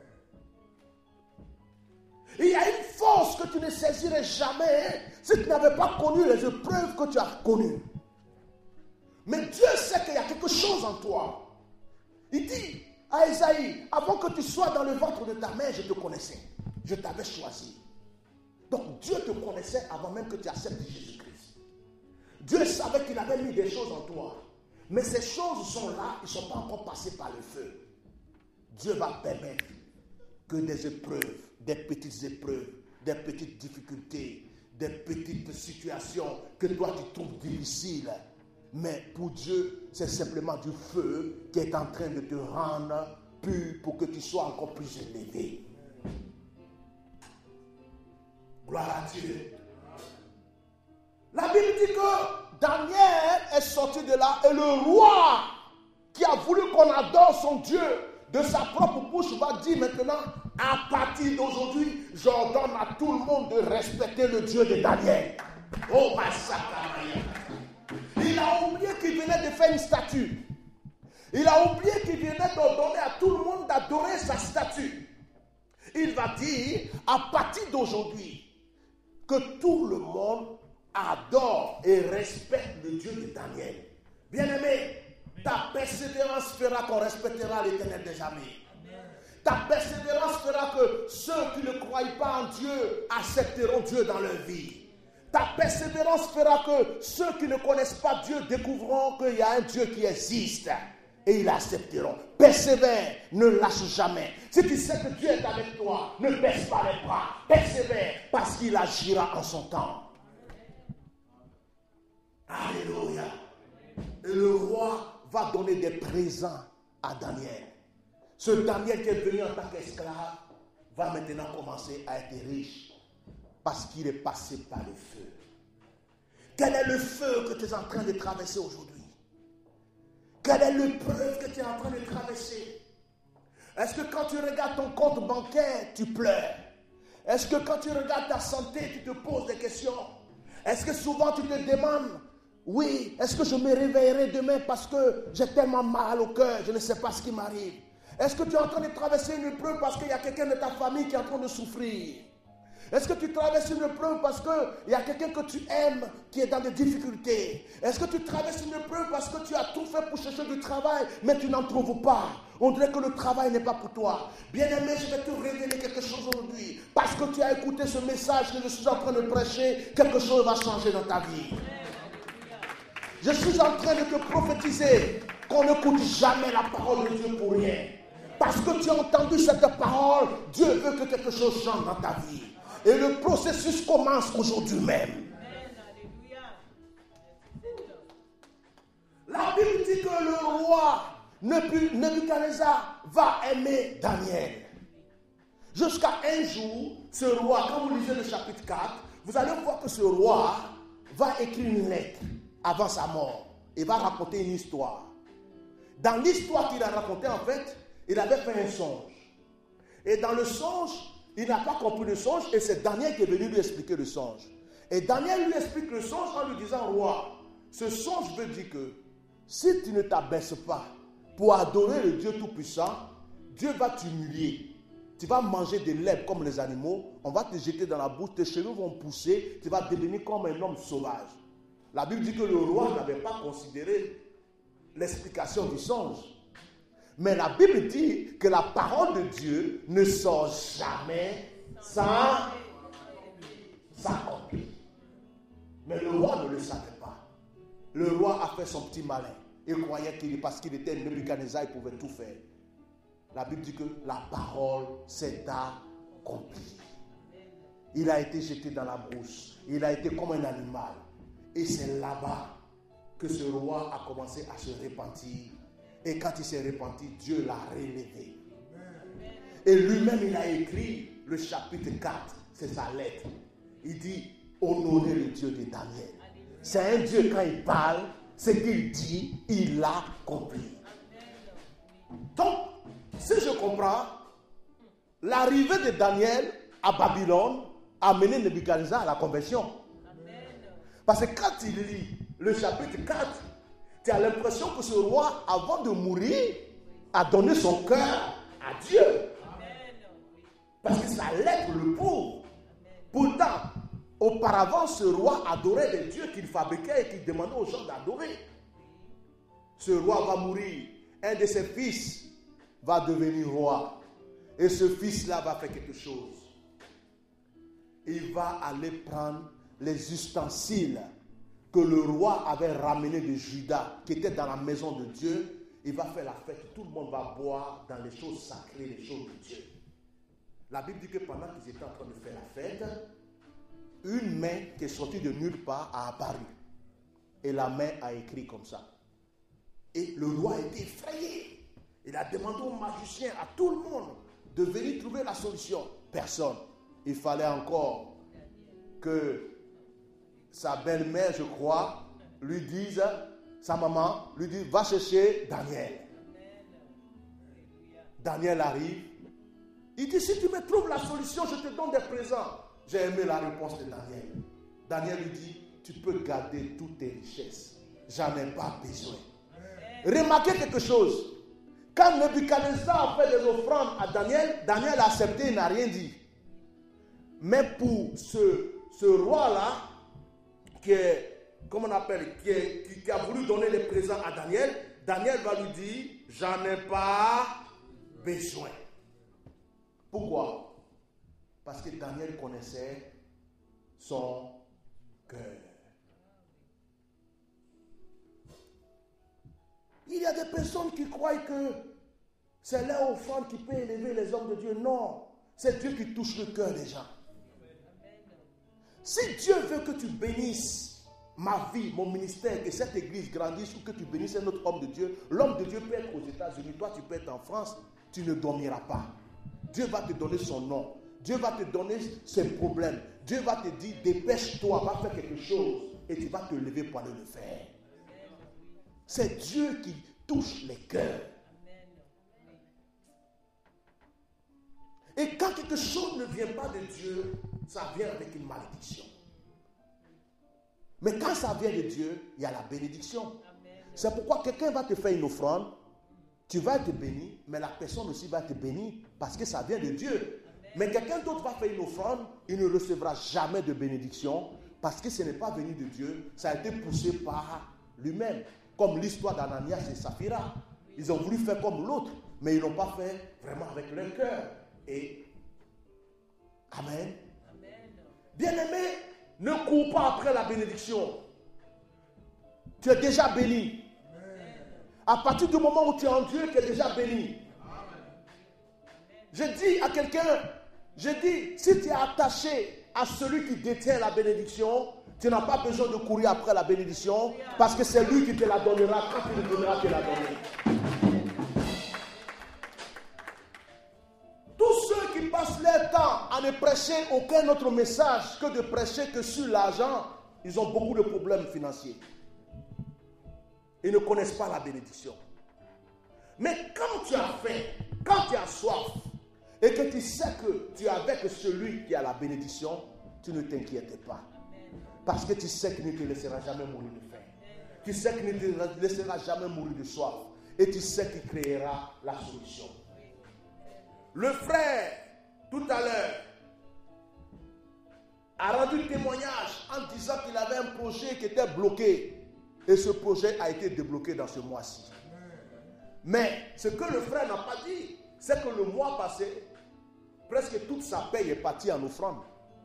Speaker 1: Il y a une force que tu ne saisirais jamais si tu n'avais pas connu les épreuves que tu as connues. Mais Dieu sait qu'il y a quelque chose en toi. Il dit à Esaïe, avant que tu sois dans le ventre de ta mère, je te connaissais. Je t'avais choisi. Donc Dieu te connaissait avant même que tu acceptes Jésus-Christ. Dieu savait qu'il avait mis des choses en toi. Mais ces choses sont là, ils ne sont pas encore passées par le feu. Dieu va permettre que des épreuves, des petites difficultés, des petites situations que toi tu trouves difficiles. Mais pour Dieu, c'est simplement du feu qui est en train de te rendre pur pour que tu sois encore plus élevé. Gloire à Dieu. La Bible dit que Daniel est sorti de là et le roi qui a voulu qu'on adore son Dieu de sa propre bouche va dire maintenant, à partir d'aujourd'hui, j'ordonne à tout le monde de respecter le Dieu de Daniel. Oh, ma sacrée. Il a oublié qu'il venait de faire une statue. Il a oublié qu'il venait d'ordonner à tout le monde d'adorer sa statue. Il va dire, à partir d'aujourd'hui, que tout le monde adore et respecte le Dieu de Daniel. Bien-aimé, ta persévérance fera qu'on respectera l'Éternel des armées. Ta persévérance fera que ceux qui ne croient pas en Dieu accepteront Dieu dans leur vie. Ta persévérance fera que ceux qui ne connaissent pas Dieu découvriront qu'il y a un Dieu qui existe. Et ils l'accepteront. Persévère, ne lâche jamais. Si tu sais que Dieu est avec toi, ne baisse pas les bras. Persévère, parce qu'il agira en son temps. Alléluia. Et le roi va donner des présents à Daniel. Ce Daniel qui est venu en tant qu'esclave va maintenant commencer à être riche parce qu'il est passé par le feu. Quel est le feu que tu es en train de traverser aujourd'hui? Quelle est l'épreuve que tu es en train de traverser? Est-ce que quand tu regardes ton compte bancaire, tu pleures? Est-ce que quand tu regardes ta santé, tu te poses des questions? Est-ce que souvent tu te demandes, oui, est-ce que je me réveillerai demain parce que j'ai tellement mal au cœur, je ne sais pas ce qui m'arrive? Est-ce que tu es en train de traverser une épreuve parce qu'il y a quelqu'un de ta famille qui est en train de souffrir? Est-ce que tu traverses une épreuve parce qu'il y a quelqu'un que tu aimes qui est dans des difficultés? Est-ce que tu traverses une épreuve parce que tu as tout fait pour chercher du travail, mais tu n'en trouves pas? On dirait que le travail n'est pas pour toi. Bien-aimé, je vais te révéler quelque chose aujourd'hui. Parce que tu as écouté ce message que je suis en train de prêcher, quelque chose va changer dans ta vie. Je suis en train de te prophétiser qu'on n'écoute jamais la parole de Dieu pour rien. Parce que tu as entendu cette parole, Dieu veut que quelque chose change dans ta vie. Et le processus commence aujourd'hui même. La Bible dit que le roi Nebuchadnezzar va aimer Daniel. Jusqu'à un jour, ce roi, quand vous lisez le chapitre 4, vous allez voir que ce roi va écrire une lettre avant sa mort. Il va raconter une histoire. Dans l'histoire qu'il a racontée, en fait, il avait fait un songe. Et dans le songe, il n'a pas compris le songe et c'est Daniel qui est venu lui expliquer le songe. Et Daniel lui explique le songe en lui disant, roi, ce songe veut dire que si tu ne t'abaisses pas pour adorer le Dieu Tout-Puissant, Dieu va t'humilier. Tu vas manger de l'herbe comme les animaux, on va te jeter dans la bouche, tes cheveux vont pousser, tu vas devenir comme un homme sauvage. La Bible dit que le roi n'avait pas considéré l'explication du songe. Mais la Bible dit que la parole de Dieu ne sort jamais sans s'accomplir. Mais le roi ne le savait pas. Le roi a fait son petit malin. Il croyait parce qu'il était Nebuchadnezzar, il pouvait tout faire. La Bible dit que la parole s'est accomplie. Il a été jeté dans la brousse. Il a été comme un animal. Et c'est là-bas que ce roi a commencé à se repentir. Et quand il s'est repenti, Dieu l'a relevé. Et lui-même, il a écrit le chapitre 4. C'est sa lettre. Il dit, honorez le Dieu de Daniel. C'est un Dieu, quand il parle, ce qu'il dit, il l'a compris. Donc, si je comprends, l'arrivée de Daniel à Babylone a mené Nebuchadnezzar à la conversion. Parce que quand il lit le chapitre 4, tu as l'impression que ce roi, avant de mourir, a donné son cœur à Dieu. Parce que ça l'aide le pauvre. Pourtant, auparavant, ce roi adorait des dieux qu'il fabriquait et qu'il demandait aux gens d'adorer. Ce roi va mourir. Un de ses fils va devenir roi. Et ce fils-là va faire quelque chose. il va aller prendre les ustensiles que le roi avait ramenés de Juda, qui étaient dans la maison de Dieu. Il va faire la fête. Tout le monde va boire dans les choses sacrées, les choses de Dieu. La Bible dit que pendant qu'ils étaient en train de faire la fête, une main qui est sortie de nulle part a apparu. Et la main a écrit comme ça. Et le roi a été effrayé. Il a demandé aux magiciens, à tout le monde, de venir trouver la solution. Personne. Il fallait encore que sa belle-mère, je crois, lui dise, sa maman, lui dit, va chercher Daniel. Daniel arrive. Il dit, si tu me trouves la solution, je te donne des présents. J'ai aimé la réponse de Daniel. Daniel lui dit, tu peux garder toutes tes richesses. J'en ai pas besoin. Remarquez quelque chose. Quand Nebuchadnezzar a fait des offrandes à Daniel, Daniel a accepté, il n'a rien dit. Mais pour ce roi-là, qui a voulu donner les présents à Daniel, Daniel va lui dire, j'en ai pas besoin. Pourquoi? Parce que Daniel connaissait son cœur. Il y a des personnes qui croient que c'est leur offrande qui peut élever les hommes de Dieu. Non, c'est Dieu qui touche le cœur des gens. Si Dieu veut que tu bénisses ma vie, mon ministère, que cette église grandisse ou que tu bénisses un autre homme de Dieu, l'homme de Dieu peut être aux États-Unis, toi tu peux être en France, tu ne dormiras pas. Dieu va te donner son nom. Dieu va te donner ses problèmes. Dieu va te dire, dépêche-toi, va faire quelque chose. Et tu vas te lever pour aller le faire. C'est Dieu qui touche les cœurs. Et quand quelque chose ne vient pas de Dieu, ça vient avec une malédiction. Mais quand ça vient de Dieu, il y a la bénédiction. C'est pourquoi quelqu'un va te faire une offrande, tu vas être béni, mais la personne aussi va être bénie parce que ça vient de Dieu. Mais quelqu'un d'autre va faire une offrande, il ne recevra jamais de bénédiction parce que ce n'est pas venu de Dieu, ça a été poussé par lui-même. Comme l'histoire d'Ananias et Saphira. Ils ont voulu faire comme l'autre, mais ils ne l'ont pas fait vraiment avec leur cœur. Et Amen. Bien-aimé, ne cours pas après la bénédiction. Tu es déjà béni. À partir du moment où tu es en Dieu, tu es déjà béni. Je dis à quelqu'un, si tu es attaché à celui qui détient la bénédiction, tu n'as pas besoin de courir après la bénédiction parce que c'est lui qui te la donnera quand il te donnera, te la donner. Tous ceux qui passent leur temps à ne prêcher aucun autre message que de prêcher que sur l'argent, ils ont beaucoup de problèmes financiers. Ils ne connaissent pas la bénédiction. Mais quand tu as faim, quand tu as soif, et que tu sais que tu es avec celui qui a la bénédiction, tu ne t'inquiètes pas. Parce que tu sais qu'il ne te laissera jamais mourir de faim. Tu sais qu'il ne te laissera jamais mourir de soif. Et tu sais qu'il créera la solution. Le frère, tout à l'heure, a rendu témoignage en disant qu'il avait un projet qui était bloqué. Et ce projet a été débloqué dans ce mois-ci. Mais ce que le frère n'a pas dit, c'est que le mois passé, presque toute sa paye est partie en offrande.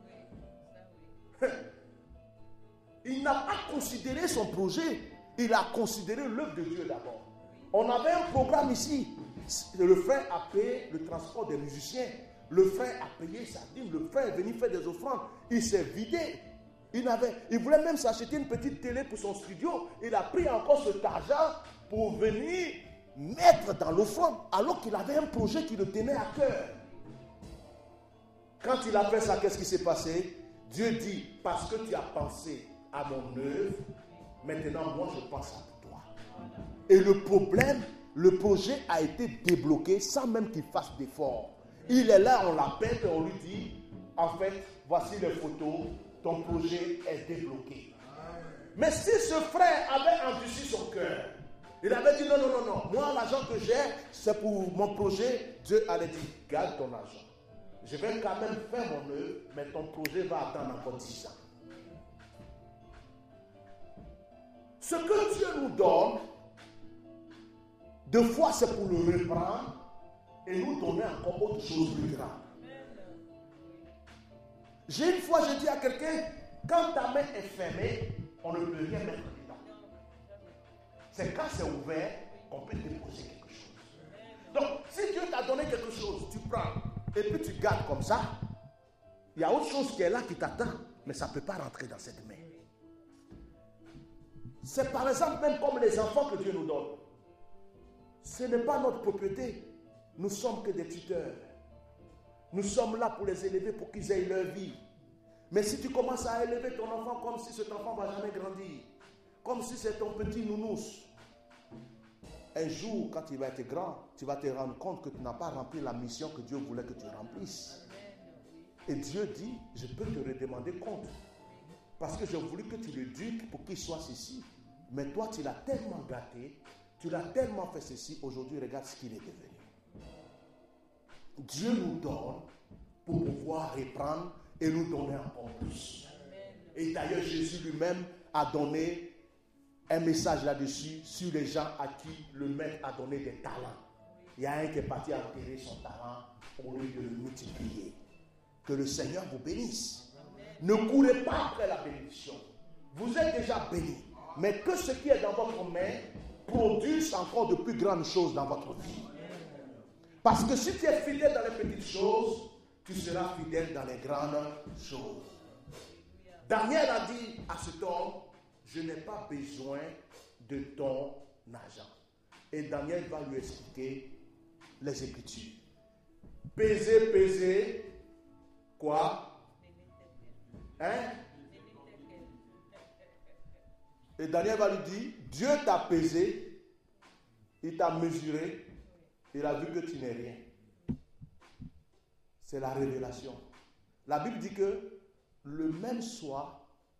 Speaker 1: Il n'a pas considéré son projet, il a considéré l'œuvre de Dieu d'abord. On avait un programme ici. Le frère a payé le transport des musiciens. Le frère a payé sa dîme. Le frère est venu faire des offrandes. Il s'est vidé. Il voulait même s'acheter une petite télé pour son studio. Il a pris encore cet argent pour venir mettre dans l'offrande alors qu'il avait un projet qui le tenait à cœur. Quand il a fait ça, qu'est-ce qui s'est passé? Dieu dit, parce que tu as pensé à mon œuvre, maintenant moi je pense à toi. Et le projet a été débloqué sans même qu'il fasse d'effort. Il est là, on l'appelle et on lui dit, en fait, voici les photos, ton projet est débloqué. Mais si ce frère avait endurci son cœur, il avait dit non, moi l'argent que j'ai, c'est pour mon projet, Dieu allait dire, garde ton argent. Je vais quand même faire mon œuvre, mais ton projet va attendre encore 10 ans. Ce que Dieu nous donne, deux fois c'est pour le reprendre et nous donner encore autre chose plus grande. J'ai une fois, j'ai dit à quelqu'un, quand ta main est fermée, on ne peut rien mettre dedans. C'est quand c'est ouvert qu'on peut déposer quelque chose. Donc, si Dieu t'a donné quelque chose, tu prends et puis tu gardes comme ça, il y a autre chose qui est là qui t'attend, mais ça ne peut pas rentrer dans cette main. C'est par exemple même comme les enfants que Dieu nous donne. Ce n'est pas notre propriété. Nous sommes que des tuteurs. Nous sommes là pour les élever, pour qu'ils aient leur vie. Mais si tu commences à élever ton enfant comme si cet enfant ne va jamais grandir, comme si c'est ton petit nounous, un jour, quand il va être grand, tu vas te rendre compte que tu n'as pas rempli la mission que Dieu voulait que tu remplisses. Et Dieu dit, je peux te redemander compte. Parce que j'ai voulu que tu l'éduques pour qu'il soit ceci. Mais toi, tu l'as tellement gâté, tu l'as tellement fait ceci, aujourd'hui, regarde ce qu'il est devenu. Dieu nous donne pour pouvoir reprendre et nous donner encore plus. Et d'ailleurs, Jésus lui-même a donné un message là-dessus sur les gens à qui le maître a donné des talents. Il y a un qui est parti enterrer son talent au lieu de le multiplier. Que le Seigneur vous bénisse. Ne courez pas après la bénédiction. Vous êtes déjà bénis. Mais que ce qui est dans votre main produise encore de plus grandes choses dans votre vie. Parce que si tu es fidèle dans les petites choses, tu seras fidèle dans les grandes choses. Daniel a dit à cet homme, je n'ai pas besoin de ton argent. Et Daniel va lui expliquer les Écritures. Peser, quoi? Hein? Et Daniel va lui dire, Dieu t'a pesé, il t'a mesuré, il a vu que tu n'es rien. C'est la révélation. La Bible dit que le même soir,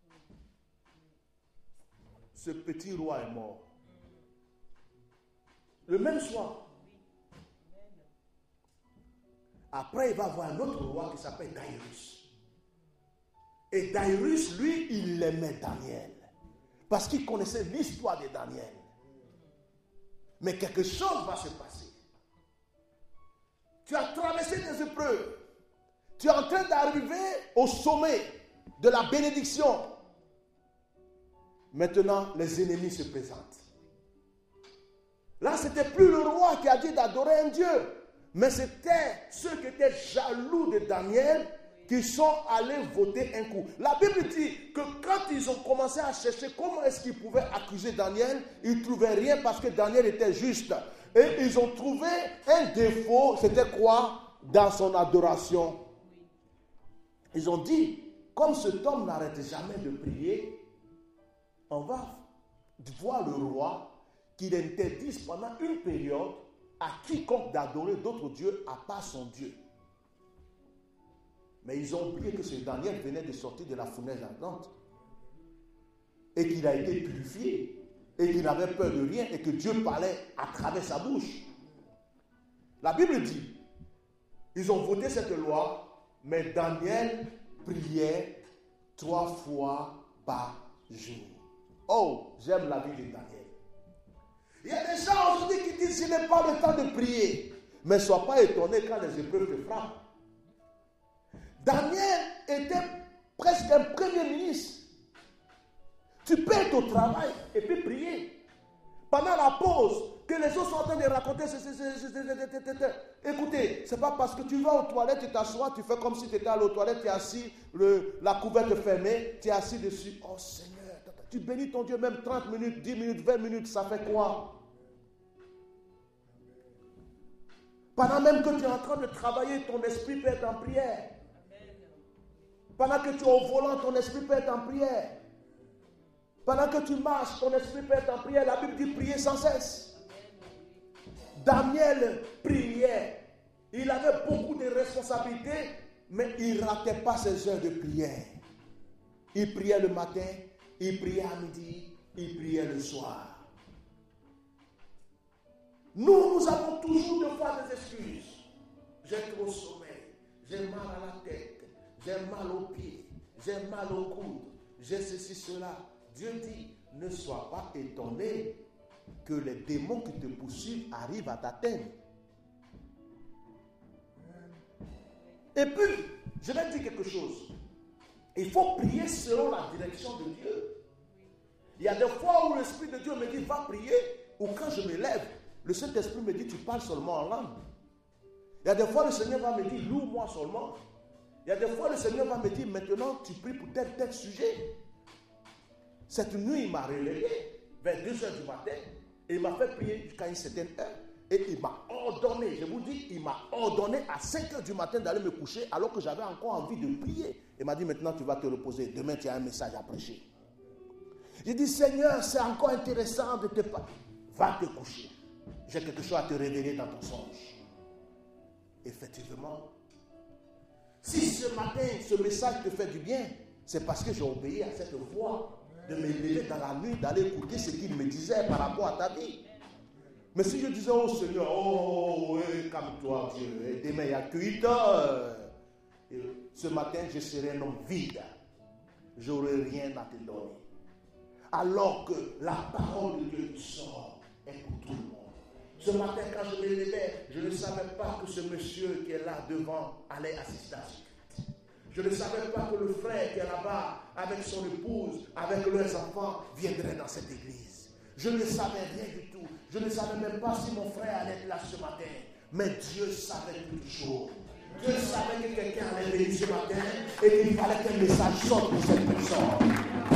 Speaker 1: ce petit roi est mort. Le même soir. Après, il va avoir un autre roi qui s'appelle Darius. Et Darius, lui, il aimait Daniel. Parce qu'il connaissait l'histoire de Daniel. Mais quelque chose va se passer. Tu as traversé des épreuves. Tu es en train d'arriver au sommet de la bénédiction. Maintenant, les ennemis se présentent. Là, ce n'était plus le roi qui a dit d'adorer un Dieu. Mais c'était ceux qui étaient jaloux de Daniel qui sont allés voter un coup. La Bible dit que quand ils ont commencé à chercher comment est-ce qu'ils pouvaient accuser Daniel, ils ne trouvaient rien parce que Daniel était juste. Et ils ont trouvé un défaut, c'était quoi? Dans son adoration. Ils ont dit, comme cet homme n'arrête jamais de prier, on va voir le roi qu'il interdise pendant une période à quiconque d'adorer d'autres dieux à part son Dieu. Mais ils ont oublié que ce Daniel venait de sortir de la fournaise ardente et qu'il a été purifié et qu'il n'avait peur de rien et que Dieu parlait à travers sa bouche. La Bible dit, ils ont voté cette loi, mais Daniel priait 3 fois par jour. Oh, j'aime la vie de Daniel. Il y a des gens aujourd'hui qui disent, je n'ai pas le temps de prier. Mais ne sois pas étonné quand les épreuves te frappent. Daniel était presque un premier ministre. Tu peux être au travail et puis prier. Pendant la pause, que les autres sont en train de raconter. Écoutez, ce n'est pas parce que tu vas aux toilettes, tu t'assois, tu fais comme si tu étais aux toilettes, tu es assis, la couverte fermée, tu es assis dessus. Oh Seigneur, tu bénis ton Dieu même 30 minutes, 10 minutes, 20 minutes, ça fait quoi? Pendant même que tu es en train de travailler, ton esprit peut être en prière. Pendant que tu es au volant, ton esprit peut être en prière. Pendant que tu marches, ton esprit peut être en prière. La Bible dit prier sans cesse. Daniel priait. Il avait beaucoup de responsabilités, mais il ne ratait pas ses heures de prière. Il priait le matin, il priait à midi, il priait le soir. Nous avons toujours de fois des excuses. J'ai trop sommeil, j'ai mal à la tête, j'ai mal aux pieds, j'ai mal au coude, j'ai ceci, cela. Dieu dit, ne sois pas étonné que les démons qui te poursuivent arrivent à t'atteindre. Et puis, je vais dire quelque chose. Il faut prier selon la direction de Dieu. Il y a des fois où l'Esprit de Dieu me dit, va prier, ou quand je me lève, le Saint-Esprit me dit, tu parles seulement en langue. Il y a des fois, le Seigneur va me dire, loue-moi seulement. Il y a des fois, le Seigneur va me dire, maintenant, tu pries pour tel sujet. Cette nuit, il m'a réveillé vers 2h du matin, et il m'a fait prier jusqu'à une certaine heure. Et il m'a ordonné, je vous dis, il m'a ordonné à 5h du matin d'aller me coucher, alors que j'avais encore envie de prier. Il m'a dit, maintenant, tu vas te reposer. Demain, tu as un message à prêcher. J'ai dit, Seigneur, c'est encore intéressant de te parler. Va te coucher. J'ai quelque chose à te révéler dans ton songe. Effectivement, si ce matin, ce message te fait du bien, c'est parce que j'ai obéi à cette voix de me lever dans la nuit, d'aller écouter ce qu'il me disait par rapport à ta vie. Mais si je disais, oh Seigneur, oh, oui, calme-toi, Dieu, et demain il y a 8 heures, ce matin je serai un homme vide, je n'aurai rien à te donner. Alors que la parole de Dieu qui sort est pour tout le monde. Ce matin, quand je me levais, je ne savais pas que ce monsieur qui est là devant allait assister à ce culte. Je ne savais pas que le frère qui est là-bas, avec son épouse, avec leurs enfants, viendrait dans cette église. Je ne savais rien du tout. Je ne savais même pas si mon frère allait être là ce matin. Mais Dieu savait toutes choses. Dieu savait que quelqu'un allait venir ce matin et qu'il fallait qu'un message sorte pour cette personne.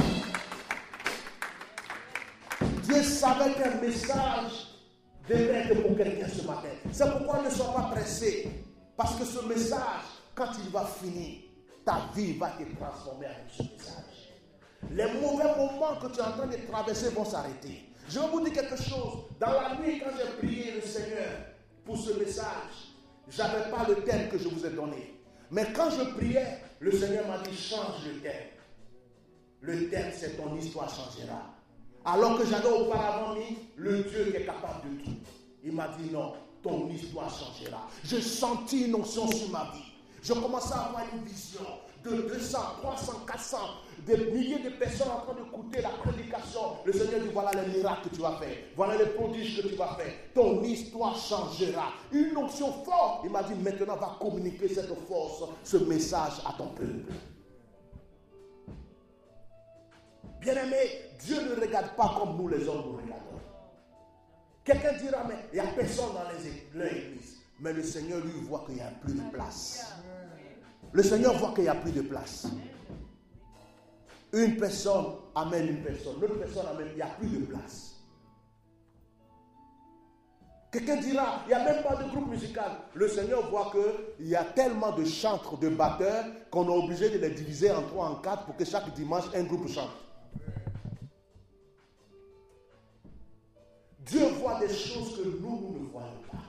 Speaker 1: Dieu savait qu'un message devait être pour quelqu'un ce matin. C'est pourquoi ne sois pas pressé. Parce que ce message, quand il va finir, ta vie va te transformer avec ce message. Les mauvais moments que tu es en train de traverser vont s'arrêter. Je vais vous dire quelque chose. Dans la nuit, quand j'ai prié le Seigneur pour ce message, je n'avais pas le thème que je vous ai donné. Mais quand je priais, le Seigneur m'a dit, change le thème. Le thème, c'est ton histoire changera. Alors que j'avais auparavant mis le Dieu qui est capable de tout. Il m'a dit non, ton histoire changera. J'ai senti une onction sur ma vie. Je commençais à avoir une vision de 200, 300, 400, des milliers de personnes en train d'écouter la prédication. Le Seigneur dit, voilà les miracles que tu vas faire. Voilà les prodiges que tu vas faire. Ton histoire changera. Une onction forte. Il m'a dit, maintenant va communiquer cette force, ce message à ton peuple. Bien-aimé, Dieu ne regarde pas comme nous les hommes nous regardons. Quelqu'un dira, mais il n'y a personne dans l'église. Mais le Seigneur, lui, voit qu'il n'y a plus de place. Le Seigneur voit qu'il n'y a plus de place. Une personne amène une personne. L'autre personne amène, il n'y a plus de place. Quelqu'un dira, il n'y a même pas de groupe musical. Le Seigneur voit qu'il y a tellement de chantres, de batteurs, qu'on est obligé de les diviser en 3, en 4 pour que chaque dimanche, un groupe chante. Dieu voit des choses que nous ne voyons pas.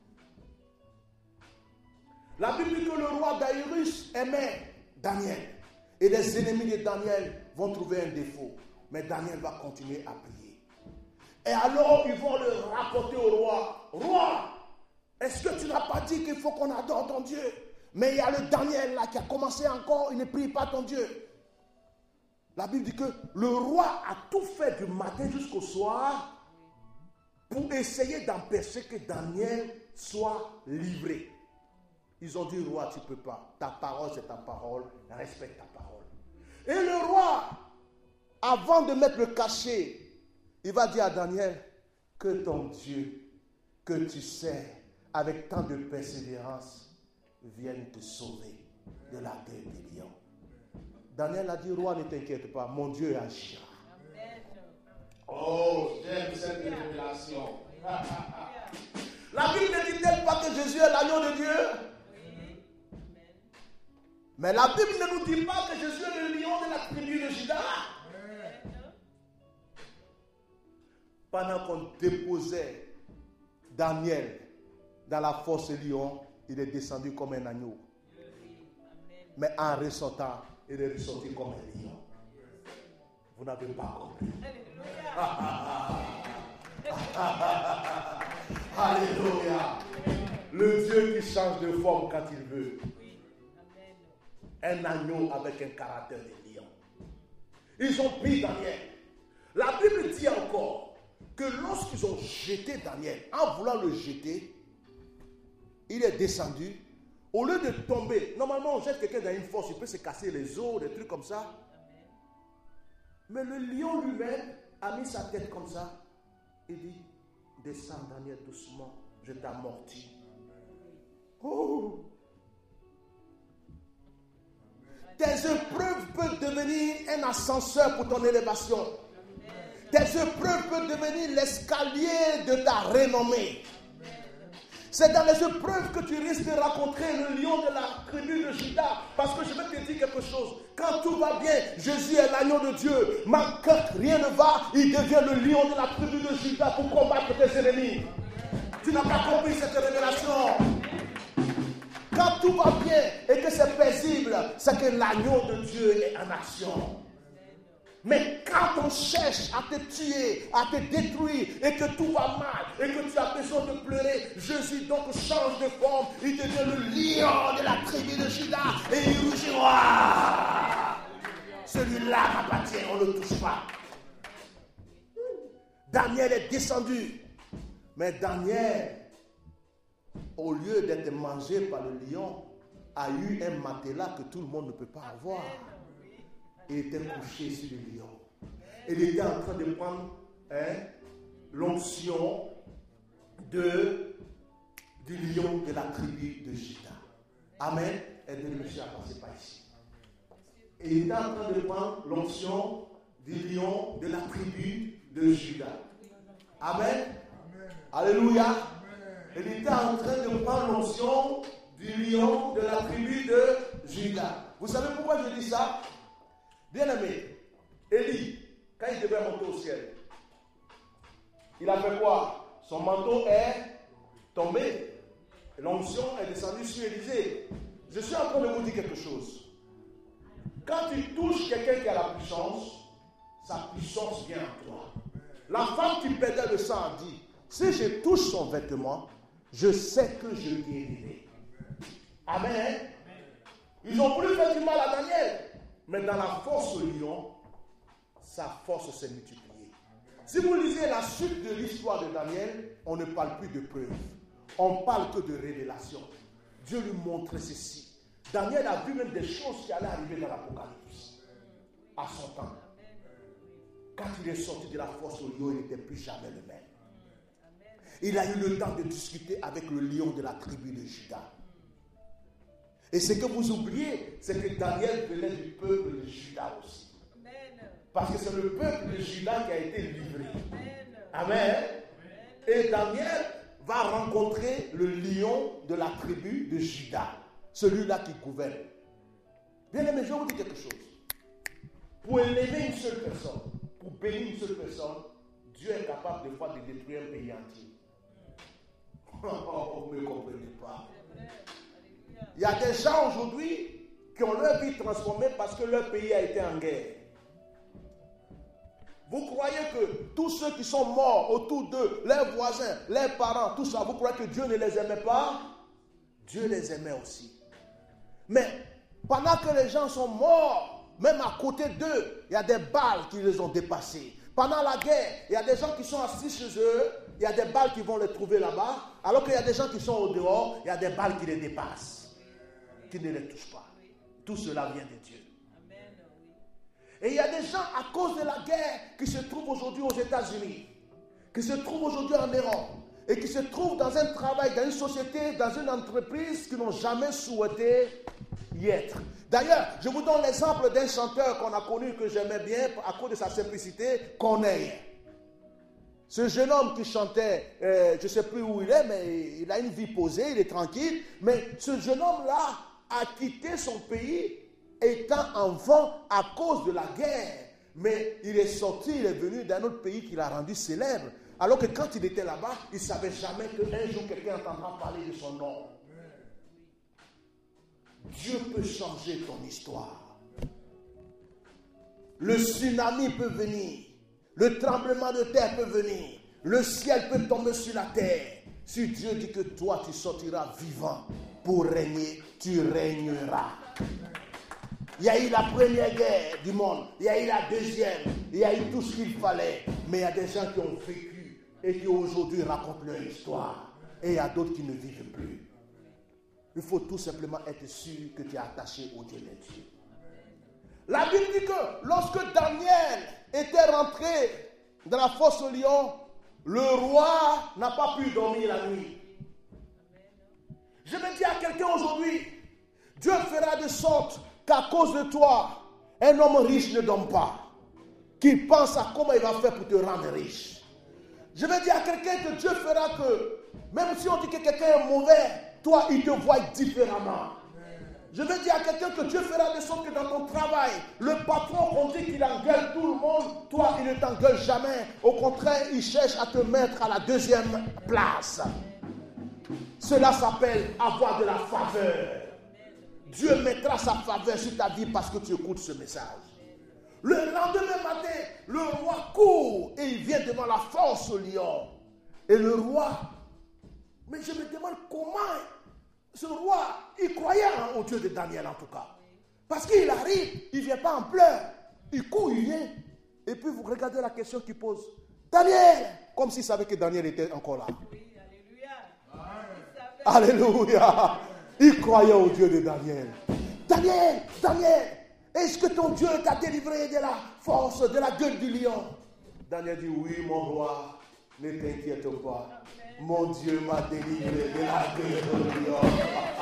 Speaker 1: La Bible dit que le roi Daïrus aimait Daniel. Et les ennemis de Daniel vont trouver un défaut. Mais Daniel va continuer à prier. Et alors, ils vont le rapporter au roi. Roi, est-ce que tu n'as pas dit qu'il faut qu'on adore ton Dieu? Mais il y a le Daniel là qui a commencé encore, il ne prie pas ton Dieu. La Bible dit que le roi a tout fait du matin jusqu'au soir pour essayer d'empêcher que Daniel soit livré. Ils ont dit, roi, tu ne peux pas. Ta parole, c'est ta parole. Respecte ta parole. Et le roi, avant de mettre le cachet, il va dire à Daniel, que ton Dieu, que tu sais, avec tant de persévérance, vienne te sauver de la gueule des lions. Daniel a dit, roi, ne t'inquiète pas, mon Dieu agira. Oh, j'aime cette révélation. La Bible ne dit-elle pas que Jésus est l'agneau de Dieu? Mais la Bible ne nous dit pas que Jésus est le lion de la tribu de Juda. Pendant qu'on déposait Daniel dans la fosse lion, il est descendu comme un agneau. Mais en ressortant, il est ressorti comme un lion. Vous n'avez pas compris. Alléluia. Le Dieu qui change de forme quand il veut. Un agneau avec un caractère de lion. Ils ont pris Daniel. La Bible dit encore que lorsqu'ils ont jeté Daniel, en voulant le jeter, il est descendu. au lieu de tomber, normalement on jette quelqu'un dans une fosse, il peut se casser les os, des trucs comme ça. Mais le lion lui-même a mis sa tête comme ça. Il dit, descends Daniel doucement, je t'amortis. Oh! Tes épreuves peuvent devenir un ascenseur pour ton élévation. Tes épreuves peuvent devenir l'escalier de ta renommée. C'est dans les épreuves que tu risques de rencontrer le lion de la tribu de Juda. Parce que je vais te dire quelque chose. Quand tout va bien, Jésus est l'agneau de Dieu. Mais quand rien ne va, il devient le lion de la tribu de Juda pour combattre tes ennemis. Tu n'as pas compris cette révélation. Quand tout va bien et que c'est paisible, c'est que l'agneau de Dieu est en action. Mais quand on cherche à te tuer, à te détruire, et que tout va mal, et que tu as besoin de pleurer, Jésus donc change de forme, il devient le lion de la tribu de Juda, et il rugit. Celui-là m'appartient, on ne le touche pas. Daniel est descendu, mais Daniel, au lieu d'être mangé par le lion, a eu un matelas que tout le monde ne peut pas avoir. Il était couché sur le lion. Il était en train de prendre l'onction du lion de la tribu de Juda. Amen. Aidez-le, monsieur, à passer par ici. Il était en train de prendre l'onction du lion de la tribu de Juda. Amen. Amen. Alléluia. Amen. Il était en train de prendre l'onction du lion de la tribu de Juda. Vous savez pourquoi je dis ça? Bien-aimé, Élie, quand il devait monter au ciel, il a fait quoi? Son manteau est tombé. L'onction est descendue sur Élisée. Je suis en train de vous dire quelque chose. Quand tu touches quelqu'un qui a la puissance, sa puissance vient en toi. La femme qui perdait le sang a dit, si je touche son vêtement, je sais que je guérirai. Amen. Ils ont voulu faire du mal à Daniel. Mais dans la force au lion, sa force s'est multipliée. Si vous lisez la suite de l'histoire de Daniel, on ne parle plus de preuves. On parle que de révélation. Dieu lui montrait ceci. Daniel a vu même des choses qui allaient arriver dans l'Apocalypse. À son temps. Quand il est sorti de la force au lion, il n'était plus jamais le même. Il a eu le temps de discuter avec le lion de la tribu de Juda. Et ce que vous oubliez, c'est que Daniel venait du peuple de Juda aussi. Amen. Parce que c'est le peuple de Juda qui a été livré. Amen. Amen. Et Daniel va rencontrer le lion de la tribu de Juda. Celui-là qui gouverne. Bien aimé, je vais vous dire quelque chose. Pour élever une seule personne, pour bénir une seule personne, Dieu est capable des fois de détruire un pays entier. Oh, vous ne me comprenez pas. Il y a des gens aujourd'hui qui ont leur vie transformée parce que leur pays a été en guerre. Vous croyez que tous ceux qui sont morts autour d'eux, leurs voisins, leurs parents, tout ça, vous croyez que Dieu ne les aimait pas? Dieu les aimait aussi. Mais pendant que les gens sont morts, même à côté d'eux, il y a des balles qui les ont dépassés. Pendant la guerre, il y a des gens qui sont assis chez eux, il y a des balles qui vont les trouver là-bas, alors qu'il y a des gens qui sont au dehors, il y a des balles qui les dépassent, qui ne les touchent pas. Tout cela vient de Dieu. Et il y a des gens à cause de la guerre qui se trouvent aujourd'hui aux États-Unis, qui se trouvent aujourd'hui en Europe, et qui se trouvent dans un travail, dans une société, dans une entreprise qui n'ont jamais souhaité y être. D'ailleurs, je vous donne l'exemple d'un chanteur qu'on a connu, que j'aimais bien, à cause de sa simplicité, Corneille. Ce jeune homme qui chantait, je ne sais plus où il est, mais il a une vie posée, il est tranquille. Mais ce jeune homme-là a quitté son pays étant enfant à cause de la guerre. Mais il est sorti, il est venu d'un autre pays qui l'a rendu célèbre. Alors que quand il était là-bas, il ne savait jamais qu'un jour quelqu'un entendra parler de son nom. Dieu peut changer ton histoire. Le tsunami peut venir. Le tremblement de terre peut venir. Le ciel peut tomber sur la terre. Si Dieu dit que toi, tu sortiras vivant pour régner, tu régneras. Il y a eu la première guerre du monde. Il y a eu la deuxième. Il y a eu tout ce qu'il fallait. Mais il y a des gens qui ont vécu et qui aujourd'hui racontent leur histoire. Et il y a d'autres qui ne vivent plus. Il faut tout simplement être sûr que tu es attaché au Dieu des dieux. La Bible dit que lorsque Daniel était rentré dans la fosse au lion, le roi n'a pas pu dormir la nuit. Je vais dire à quelqu'un aujourd'hui, Dieu fera de sorte qu'à cause de toi, un homme riche ne dorme pas. Qu'il pense à comment il va faire pour te rendre riche. Je vais dire à quelqu'un que Dieu fera que, même si on dit que quelqu'un est mauvais, toi, il te voit différemment. Je vais dire à quelqu'un que Dieu fera de sorte que dans ton travail, le patron, on dit qu'il engueule tout le monde, toi, il ne t'engueule jamais. Au contraire, il cherche à te mettre à la deuxième place. Cela s'appelle avoir de la faveur. Dieu mettra sa faveur sur ta vie parce que tu écoutes ce message. Le lendemain matin, le roi court et il vient devant la fosse au lion. Et le roi, mais je me demande comment ce roi, il croyait au Dieu de Daniel en tout cas. Parce qu'il arrive, il ne vient pas en pleurs. Il court, il vient. Et puis vous regardez la question qu'il pose. Daniel, comme s'il savait que Daniel était encore là.
Speaker 2: Oui, alléluia.
Speaker 1: Alléluia. Il croyait au Dieu de Daniel. Daniel, Daniel, est-ce que ton Dieu t'a délivré de la force, de la gueule du lion? Daniel dit, oui, mon roi, ne t'inquiète pas. Mon Dieu m'a délivré de la gueule du lion.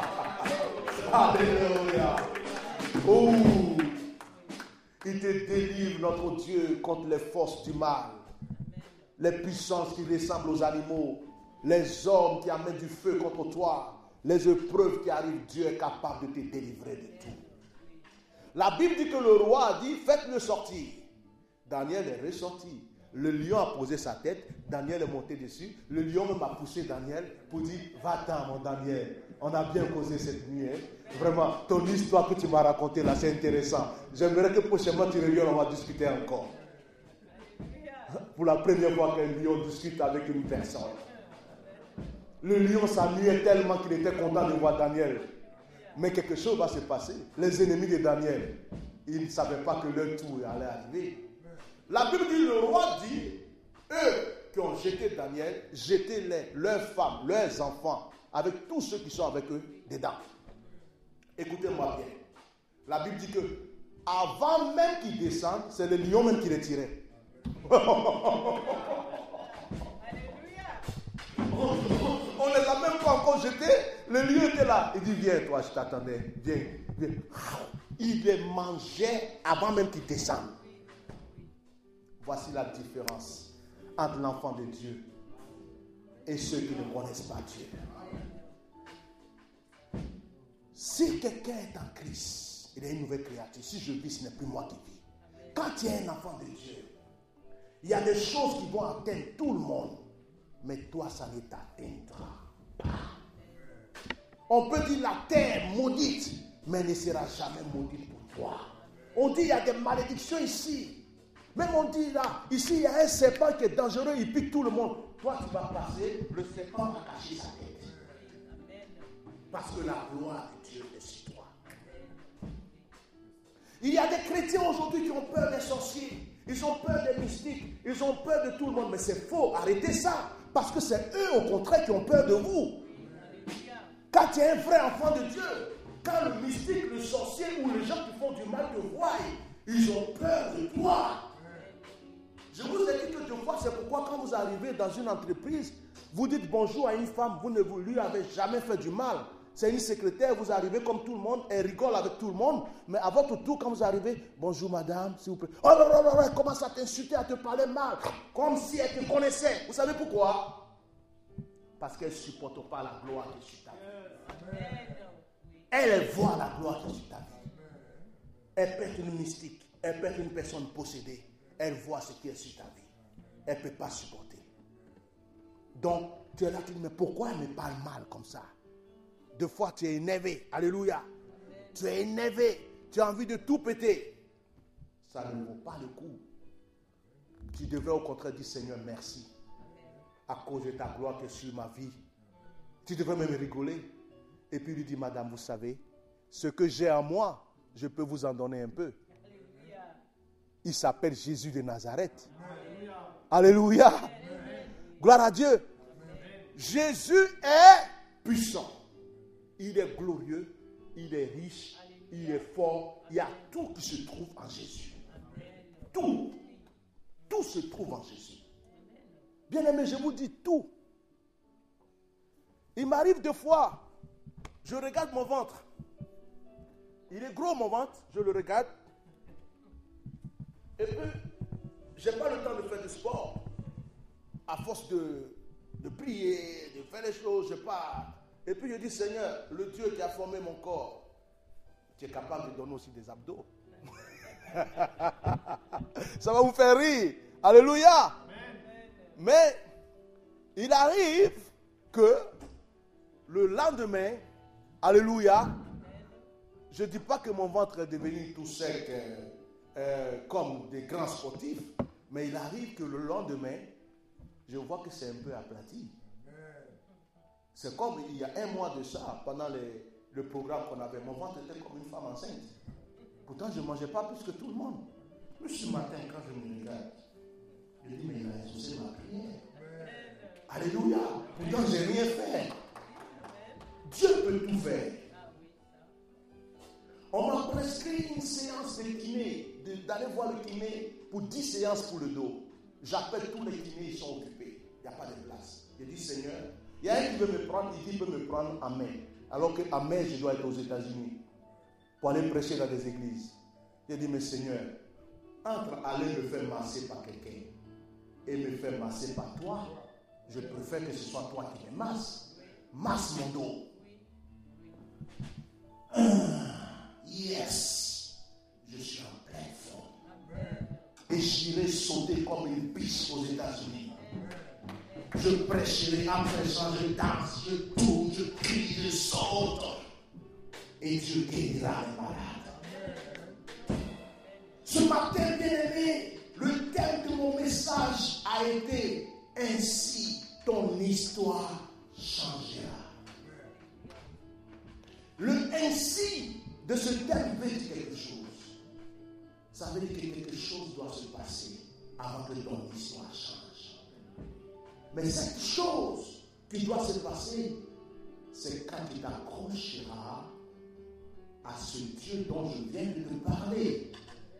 Speaker 1: Alléluia. Oh, il te délivre, notre Dieu, contre les forces du mal. Les puissances qui ressemblent aux animaux. Les hommes qui amènent du feu contre toi. Les épreuves qui arrivent, Dieu est capable de te délivrer de tout. La Bible dit que le roi a dit, faites-le sortir. Daniel est ressorti. Le lion a posé sa tête. Daniel est monté dessus. Le lion même a poussé Daniel pour dire, va-t'en mon Daniel. On a bien causé cette nuit. Hein? Vraiment, ton histoire que tu m'as racontée là, c'est intéressant. J'aimerais que prochainement tu reviennes, on va discuter encore. Pour la première fois qu'un lion discute avec une personne. Le lion s'ennuyait tellement qu'il était content de voir Daniel. Mais quelque chose va se passer. Les ennemis de Daniel, ils ne savaient pas que leur tour allait arriver. La Bible dit, le roi dit, eux qui ont jeté Daniel, jetez-les, leurs femmes, leurs enfants, avec tous ceux qui sont avec eux dedans. Écoutez-moi bien. La Bible dit que, avant même qu'ils descendent, c'est le lion même qui les tirait. On ne les a même pas encore jetés. Le lion était là. Il dit, viens toi, je t'attendais. Viens, viens. Il les mangeait avant même qu'ils descendent. Voici la différence entre l'enfant de Dieu et ceux qui ne connaissent pas Dieu. Si quelqu'un est en Christ, il est une nouvelle créature. Si je vis, ce n'est plus moi qui vis. Quand tu es un enfant de Dieu, il y a des choses qui vont atteindre tout le monde. Mais toi, ça ne t'atteindra pas. On peut dire la terre maudite, mais elle ne sera jamais maudite pour toi. On dit il y a des malédictions ici. Même on dit là, ici il y a un serpent qui est dangereux, il pique tout le monde. Toi tu vas passer, le serpent va cacher sa tête. Parce que la gloire de Dieu est sur toi. Il y a des chrétiens aujourd'hui qui ont peur des sorciers. Ils ont peur des mystiques. Ils ont peur de tout le monde. Mais c'est faux. Arrêtez ça. Parce que c'est eux, au contraire, qui ont peur de vous. Quand tu es un vrai enfant de Dieu, quand le mystique, le sorcier ou les gens qui font du mal te voient, ils ont peur de toi. Je vous ai dit que deux fois, c'est pourquoi quand vous arrivez dans une entreprise, vous dites bonjour à une femme, vous ne lui avez jamais fait du mal. C'est une secrétaire, vous arrivez comme tout le monde, elle rigole avec tout le monde, mais à votre tour, quand vous arrivez, bonjour madame, s'il vous plaît. Oh là là là là, elle commence à t'insulter, à te parler mal, comme si elle te connaissait. Vous savez pourquoi? Parce qu'elle ne supporte pas la gloire qui est sur ta vie. Elle voit la gloire qui est sur ta vie. Elle peut être une mystique, elle peut être une personne possédée. Elle voit ce qui est sur ta vie. Elle ne peut pas supporter. Donc, tu es là, tu dis, mais pourquoi elle me parle mal comme ça? Deux fois, tu es énervé. Alléluia. Tu es énervé. Tu as envie de tout péter. Ça ne vaut pas le coup. Tu devrais au contraire dire, Seigneur, merci. À cause de ta gloire qui est sur ma vie. Tu devrais même rigoler. Et puis lui dire, madame, vous savez, ce que j'ai en moi, je peux vous en donner un peu. Il s'appelle Jésus de Nazareth. Alléluia. Alléluia. Gloire à Dieu. Jésus est puissant. il est glorieux, il est riche, il est fort. Il y a tout qui se trouve en Jésus. Tout. Tout se trouve en Jésus. Bien-aimé, je vous dis tout. Il m'arrive des fois, je regarde mon ventre. Il est gros mon ventre, je le regarde. Et puis, je n'ai pas le temps de faire du sport. À force de prier, de faire les choses, je pars. Et puis je dis, Seigneur, le Dieu qui a formé mon corps, tu es capable de donner aussi des abdos. Ça va vous faire rire. Alléluia. Mais il arrive que le lendemain, alléluia, je ne dis pas que mon ventre est devenu tout sec comme des grands sportifs, mais il arrive que le lendemain, je vois que c'est un peu aplati. C'est comme il y a un mois de ça, pendant le programme qu'on avait, mon ventre était comme une femme enceinte. Pourtant, je ne mangeais pas plus que tout le monde. Mais ce matin, quand je me regarde, je dis, mais il a exaucé ma prière. Alléluia. Pourtant, je n'ai rien fait. Dieu peut tout faire. On m'a prescrit une séance de kiné, d'aller voir le kiné pour 10 séances pour le dos. J'appelle tous les kinés, ils sont occupés. Il n'y a pas de place. Je dis, Seigneur, il y a un qui veut me prendre, il dit, il peut me prendre en main. Alors qu'en main, je dois être aux États-Unis pour aller prêcher dans des églises. J'ai dit, mais Seigneur, entre aller me faire masser par quelqu'un et me faire masser par toi, je préfère que ce soit toi qui me masse. Masse mon dos. Yes, je suis en pleine forme. Et j'irai sauter comme une biche aux États-Unis. Je prêcherai, après ça je danse, je tourne, je crie, je saute. Et Dieu guérira les malades. Ce matin, bien-aimé, le thème de mon message a été « Ainsi ton histoire changera ». Le « ainsi » de ce thème veut dire quelque chose. Ça veut dire que quelque chose doit se passer avant que ton histoire change. Mais cette chose qui doit se passer, c'est quand tu t'accrocheras à ce Dieu dont je viens de te parler.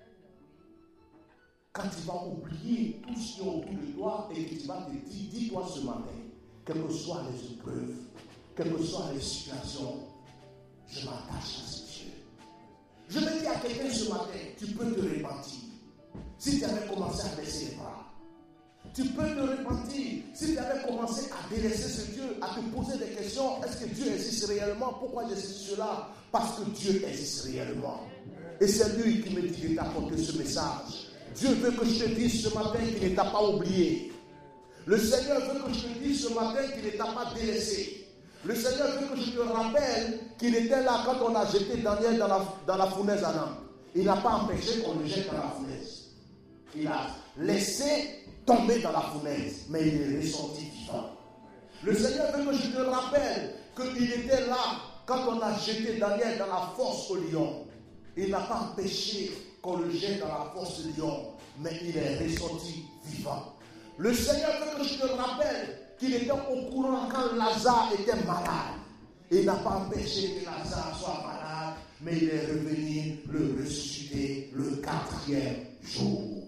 Speaker 1: Quand tu vas oublier tout ce qui est autour de toi et que tu vas te dire, dis-toi ce matin, quelles que soient les épreuves, quelles que soient les situations, je m'attache à ce Dieu. Je vais dire à quelqu'un ce matin, tu peux te repentir. Si tu avais commencé à baisser les bras, tu peux te repentir. Si tu avais commencé à délaisser ce Dieu, à te poser des questions, est-ce que Dieu existe réellement? Pourquoi je suis cela? Parce que Dieu existe réellement. Et c'est lui qui me dit de t'apporter ce message. Dieu veut que je te dise ce matin qu'il ne t'a pas oublié. Le Seigneur veut que je te dise ce matin qu'il ne t'a pas délaissé. Le Seigneur veut que je te rappelle qu'il était là quand on a jeté Daniel dans la fournaise à Nantes. Il n'a pas empêché qu'on le jette dans la fournaise. Il a laissé tomber dans la fournaise, mais il est ressorti vivant. Le Seigneur veut que je te rappelle qu'il était là quand on a jeté Daniel dans la fosse au lion. Il n'a pas empêché qu'on le jette dans la fosse du lion, mais il est ressorti vivant. Le Seigneur veut que je te rappelle qu'il était au courant quand Lazare était malade. Il n'a pas empêché que Lazare soit malade, mais il est revenu le ressusciter le 4e jour.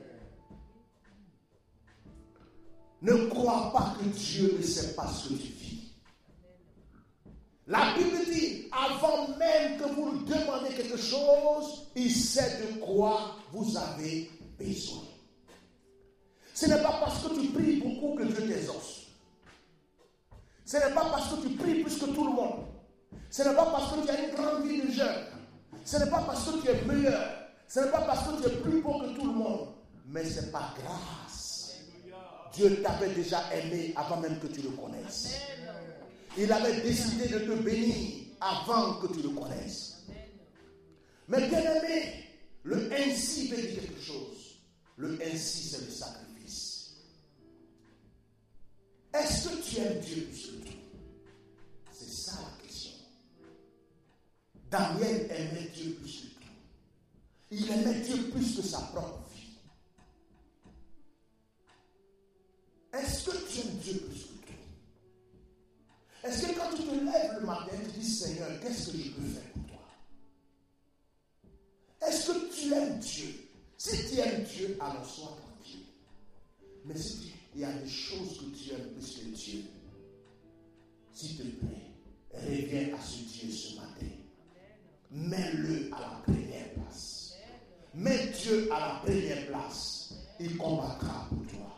Speaker 1: Ne crois pas que Dieu ne sait pas ce que tu vis. La Bible dit, avant même que vous lui demandiez quelque chose, il sait de quoi vous avez besoin. Ce n'est pas parce que tu pries beaucoup que Dieu t'exauce. Ce n'est pas parce que tu pries plus que tout le monde. Ce n'est pas parce que tu as une grande vie de jeûne. Ce n'est pas parce que tu es meilleur. Ce n'est pas parce que tu es plus beau que tout le monde. Mais c'est par grâce. Dieu t'avait déjà aimé avant même que tu le connaisses. Il avait décidé de te bénir avant que tu le connaisses. Mais bien aimé, le ainsi veut dire quelque chose. Le ainsi, c'est le sacrifice. Est-ce que tu aimes Dieu plus que tout? C'est ça la question. Daniel aimait Dieu plus que tout. Il aimait Dieu plus que sa propre vie. Est-ce que tu aimes Dieu plus que tout? Est-ce que quand tu te lèves le matin, tu dis, tu aimes Dieu, si tu aimes Dieu, alors sois tranquille. Mais si il y a des choses que tu aimes plus que Dieu, s'il te plaît, reviens à ce Dieu ce matin. Mets-le à la première place. Mets Dieu à la première place. Il combattra pour toi.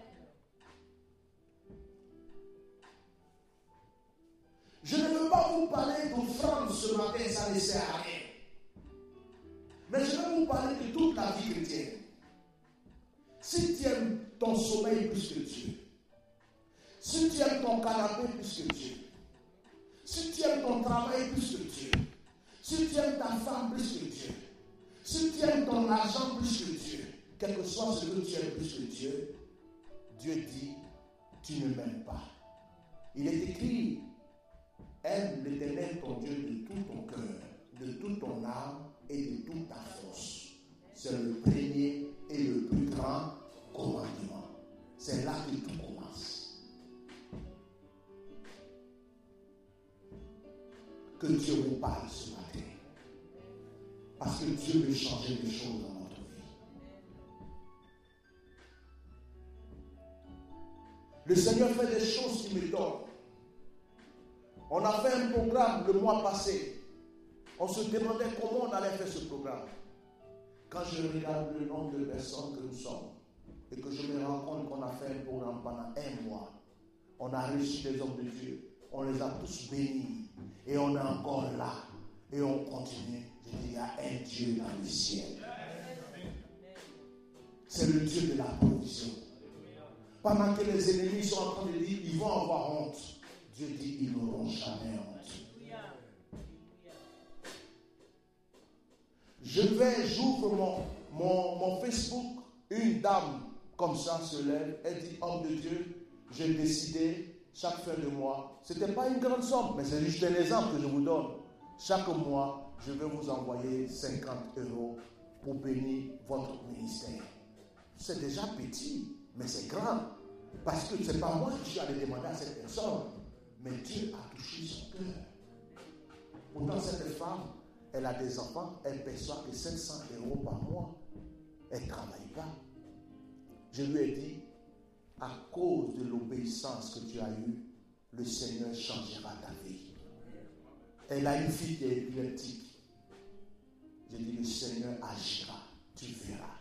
Speaker 1: Je ne veux pas vous parler d'offrande ce matin, ça ne sert à rien. Mais je vais vous parler de toute la vie chrétienne. Si tu aimes ton sommeil plus que Dieu, si tu aimes ton canapé plus que Dieu, si tu aimes ton travail plus que Dieu, si tu aimes ta femme plus que Dieu, si tu aimes ton argent plus que Dieu, quel que soit ce que tu aimes plus que Dieu, Dieu dit, tu ne m'aimes pas. Il est écrit, aime l'Éternel ton Dieu de tout ton cœur, de toute ton âme et de toute ta force. C'est le premier et le plus grand commandement. C'est là que tout commence. Que Dieu vous parle ce matin. Parce que Dieu veut changer les choses dans notre vie. Le Seigneur fait des choses qui m'étonnent. On a fait un programme le mois passé. On se demandait comment on allait faire ce programme. Quand je regarde le nombre de personnes que nous sommes et que je me rends compte qu'on a fait un programme pendant un mois, on a reçu des hommes de Dieu, on les a tous bénis et on est encore là et on continue. Je dis, il y a un Dieu dans le ciel. C'est le Dieu de la provision. Pendant que les ennemis sont en train de dire, ils vont avoir honte. Dieu dit, ils n'auront jamais honte. J'ouvre mon Facebook, une dame comme ça se lève, elle dit, homme de Dieu, j'ai décidé chaque fin de mois, ce n'était pas une grande somme, mais c'est juste un exemple que je vous donne. Chaque mois, je vais vous envoyer 50 € pour bénir votre ministère. C'est déjà petit, mais c'est grand. Parce que ce n'est pas moi qui suis allé demander à cette personne, mais Dieu a touché son cœur. Pourtant, cette femme, elle a des enfants, elle perçoit que 700 € par mois. Elle ne travaille pas. Je lui ai dit, à cause de l'obéissance que tu as eue, le Seigneur changera ta vie. Elle a une fille qui est épileptique. J'ai dit, le Seigneur agira, tu verras.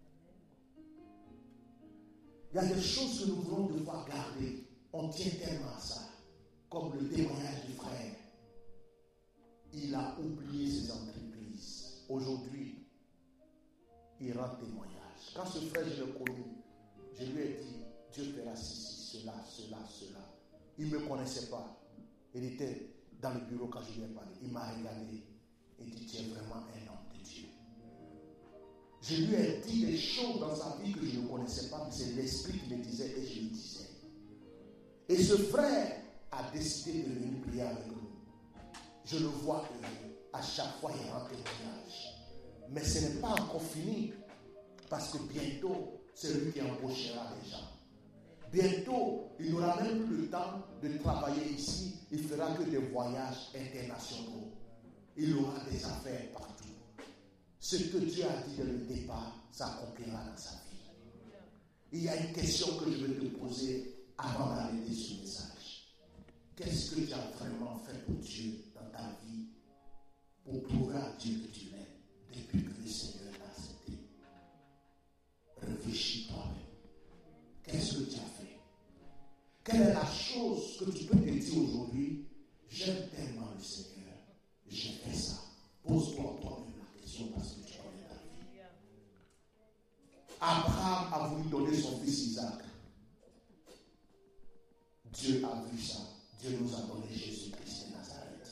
Speaker 1: Il y a des choses que nous voulons devoir garder. On tient tellement à ça. Comme le témoignage du frère. Il a oublié ses entreprises. Aujourd'hui, il rend témoignage. Quand ce frère, je l'ai connu, je lui ai dit, Dieu fera ceci, cela. Il ne me connaissait pas. Il était dans le bureau quand je lui ai parlé. Il m'a regardé et dit, tu es vraiment un homme de Dieu. Je lui ai dit des choses dans sa vie que je ne connaissais pas, mais c'est l'Esprit qui me disait et je lui disais. Et ce frère a décidé de venir prier avec nous. Je le vois heureux. À chaque fois, il rend témoignage. Mais ce n'est pas encore fini. Parce que bientôt, c'est lui qui embauchera les gens. Bientôt, il n'aura même plus le temps de travailler ici. Il ne fera que des voyages internationaux. Il aura des affaires partout. Ce que Dieu a dit dès le départ, ça accomplira dans sa vie. Il y a une question que je vais te poser avant d'arrêter ce message. Qu'est-ce que tu as vraiment fait pour Dieu dans ta vie pour prouver à Dieu que tu l'aimes depuis que le Seigneur t'a accepté? Réfléchis toi-même. Qu'est-ce que tu as fait? Quelle est la chose que tu peux te dire aujourd'hui? J'aime tellement le Seigneur. J'ai fait ça. Pose-toi toi-même la question parce que tu connais ta vie. Abraham a voulu donner son fils Isaac. Dieu a vu ça. Dieu nous a donné Jésus-Christ de Nazareth.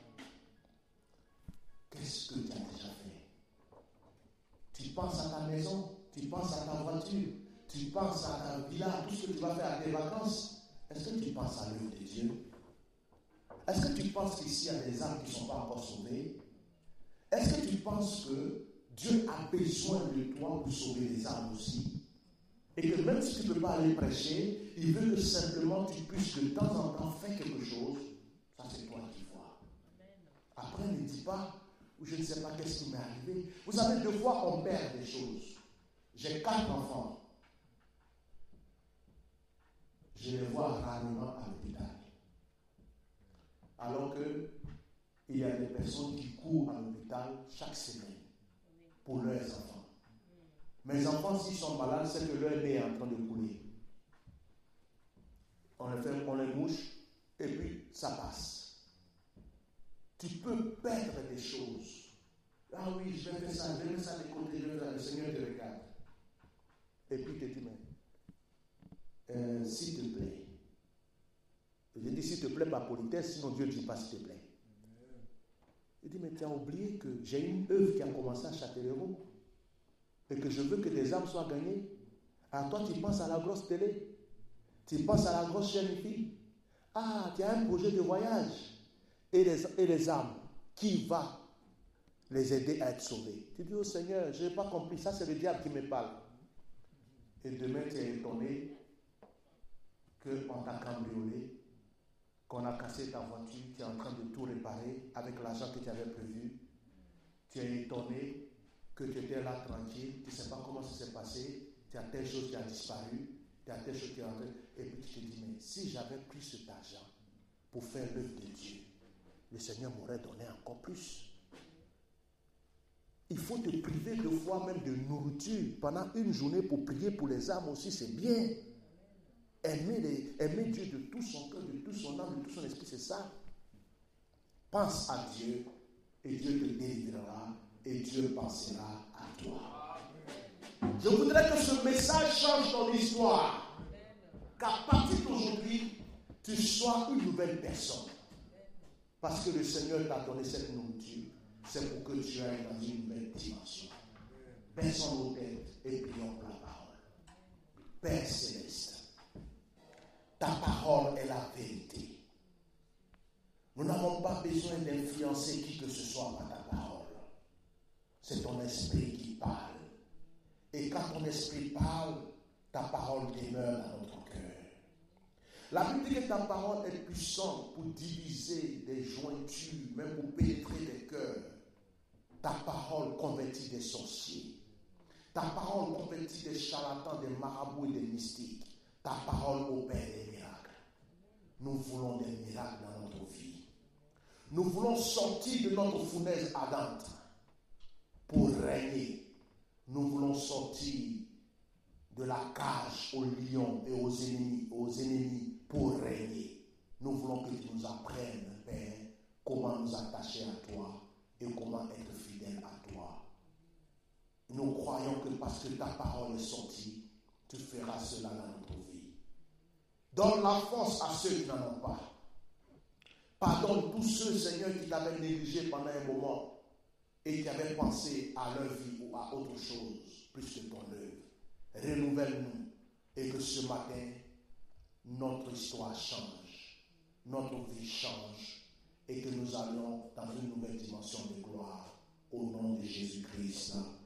Speaker 1: Qu'est-ce que tu as déjà fait? Tu penses à ta maison, tu penses à ta voiture, tu penses à ta villa, tout ce que tu vas faire à tes vacances. Est-ce que tu penses à l'œuvre de Dieu? Est-ce que tu penses qu'ici, il y a des âmes qui ne sont pas encore sauvées? Est-ce que tu penses que Dieu a besoin de toi pour sauver les âmes aussi? Et que même si tu ne peux pas aller prêcher, il veut que simplement tu puisses de temps en temps faire quelque chose. Ça, c'est toi qui vois. Après, ne dis pas, ou je ne sais pas qu'est-ce qui m'est arrivé. Vous savez, 2 fois on perd des choses. J'ai 4 enfants. Je les vois rarement à l'hôpital. Alors que il y a des personnes qui courent à l'hôpital chaque semaine pour leurs enfants. Mes enfants, s'ils sont malades, c'est que leur nez est en train de couler. On les mouche et puis ça passe. Tu peux perdre des choses. Ah oui, je vais faire ça, je vais mettre ça de côté, je vais faire ça, le Seigneur te regarde. Et puis il te dit, mais s'il te plaît. Je dis s'il te plaît par politesse, sinon Dieu ne dit pas s'il te plaît. Il dit, mais tu as oublié que j'ai une œuvre qui a commencé à Châtellerault et que je veux que des âmes soient gagnées. Alors toi, tu penses à la grosse télé, tu penses à la grosse chaîne fille. Ah, tu as un projet de voyage et les âmes, qui va les aider à être sauvées? Tu dis, oh Seigneur, je n'ai pas compris, ça c'est le diable qui me parle. Et demain, tu es étonné qu'on t'a cambriolé, qu'on a cassé ta voiture, tu es en train de tout réparer avec l'argent que tu avais prévu. Tu es étonné que tu étais là tranquille, tu ne sais pas comment ça s'est passé, tu as telle chose qui a disparu, tu as telle chose qui est rentrée, et puis tu te dis, mais si j'avais pris cet argent pour faire l'œuvre de Dieu, le Seigneur m'aurait donné encore plus. Il faut te priver 2 fois même de nourriture pendant une journée pour prier pour les âmes aussi, c'est bien. Aimer Dieu de tout son cœur, de tout son âme, de tout son esprit, c'est ça. Pense à Dieu et Dieu te délivrera et Dieu pensera à toi. Je voudrais que ce message change ton histoire. Qu'à partir d'aujourd'hui, tu sois une nouvelle personne. Parce que le Seigneur t'a donné cette nourriture. C'est pour que tu ailles dans une nouvelle dimension. Baissons nos têtes et prions pour la parole. Père Céleste, ta parole est la vérité. Nous n'avons pas besoin d'influencer qui que ce soit par ta parole. C'est ton esprit qui parle. Et quand ton esprit parle, ta parole demeure dans notre cœur. La Bible dit que ta parole est puissante pour diviser des jointures, même pour pénétrer des cœurs. Ta parole convertit des sorciers. Ta parole convertit des charlatans, des marabouts et des mystiques. Ta parole opère des miracles. Nous voulons des miracles dans notre vie. Nous voulons sortir de notre fournaise ardente pour régner. Nous voulons sortir de la cage aux lions et aux ennemis pour régner. Nous voulons que tu nous apprennes, Père, comment nous attacher à toi et comment être fidèle à toi. Nous croyons que parce que ta parole est sortie, tu feras cela dans notre vie. Donne la force à ceux qui n'en ont pas. Pardonne tous ceux, Seigneur, qui t'avaient négligé pendant un moment et qui avaient pensé à leur vie ou à autre chose plus que ton œuvre. Renouvelle-nous et que ce matin, notre histoire change, notre vie change et que nous allions dans une nouvelle dimension de gloire au nom de Jésus-Christ.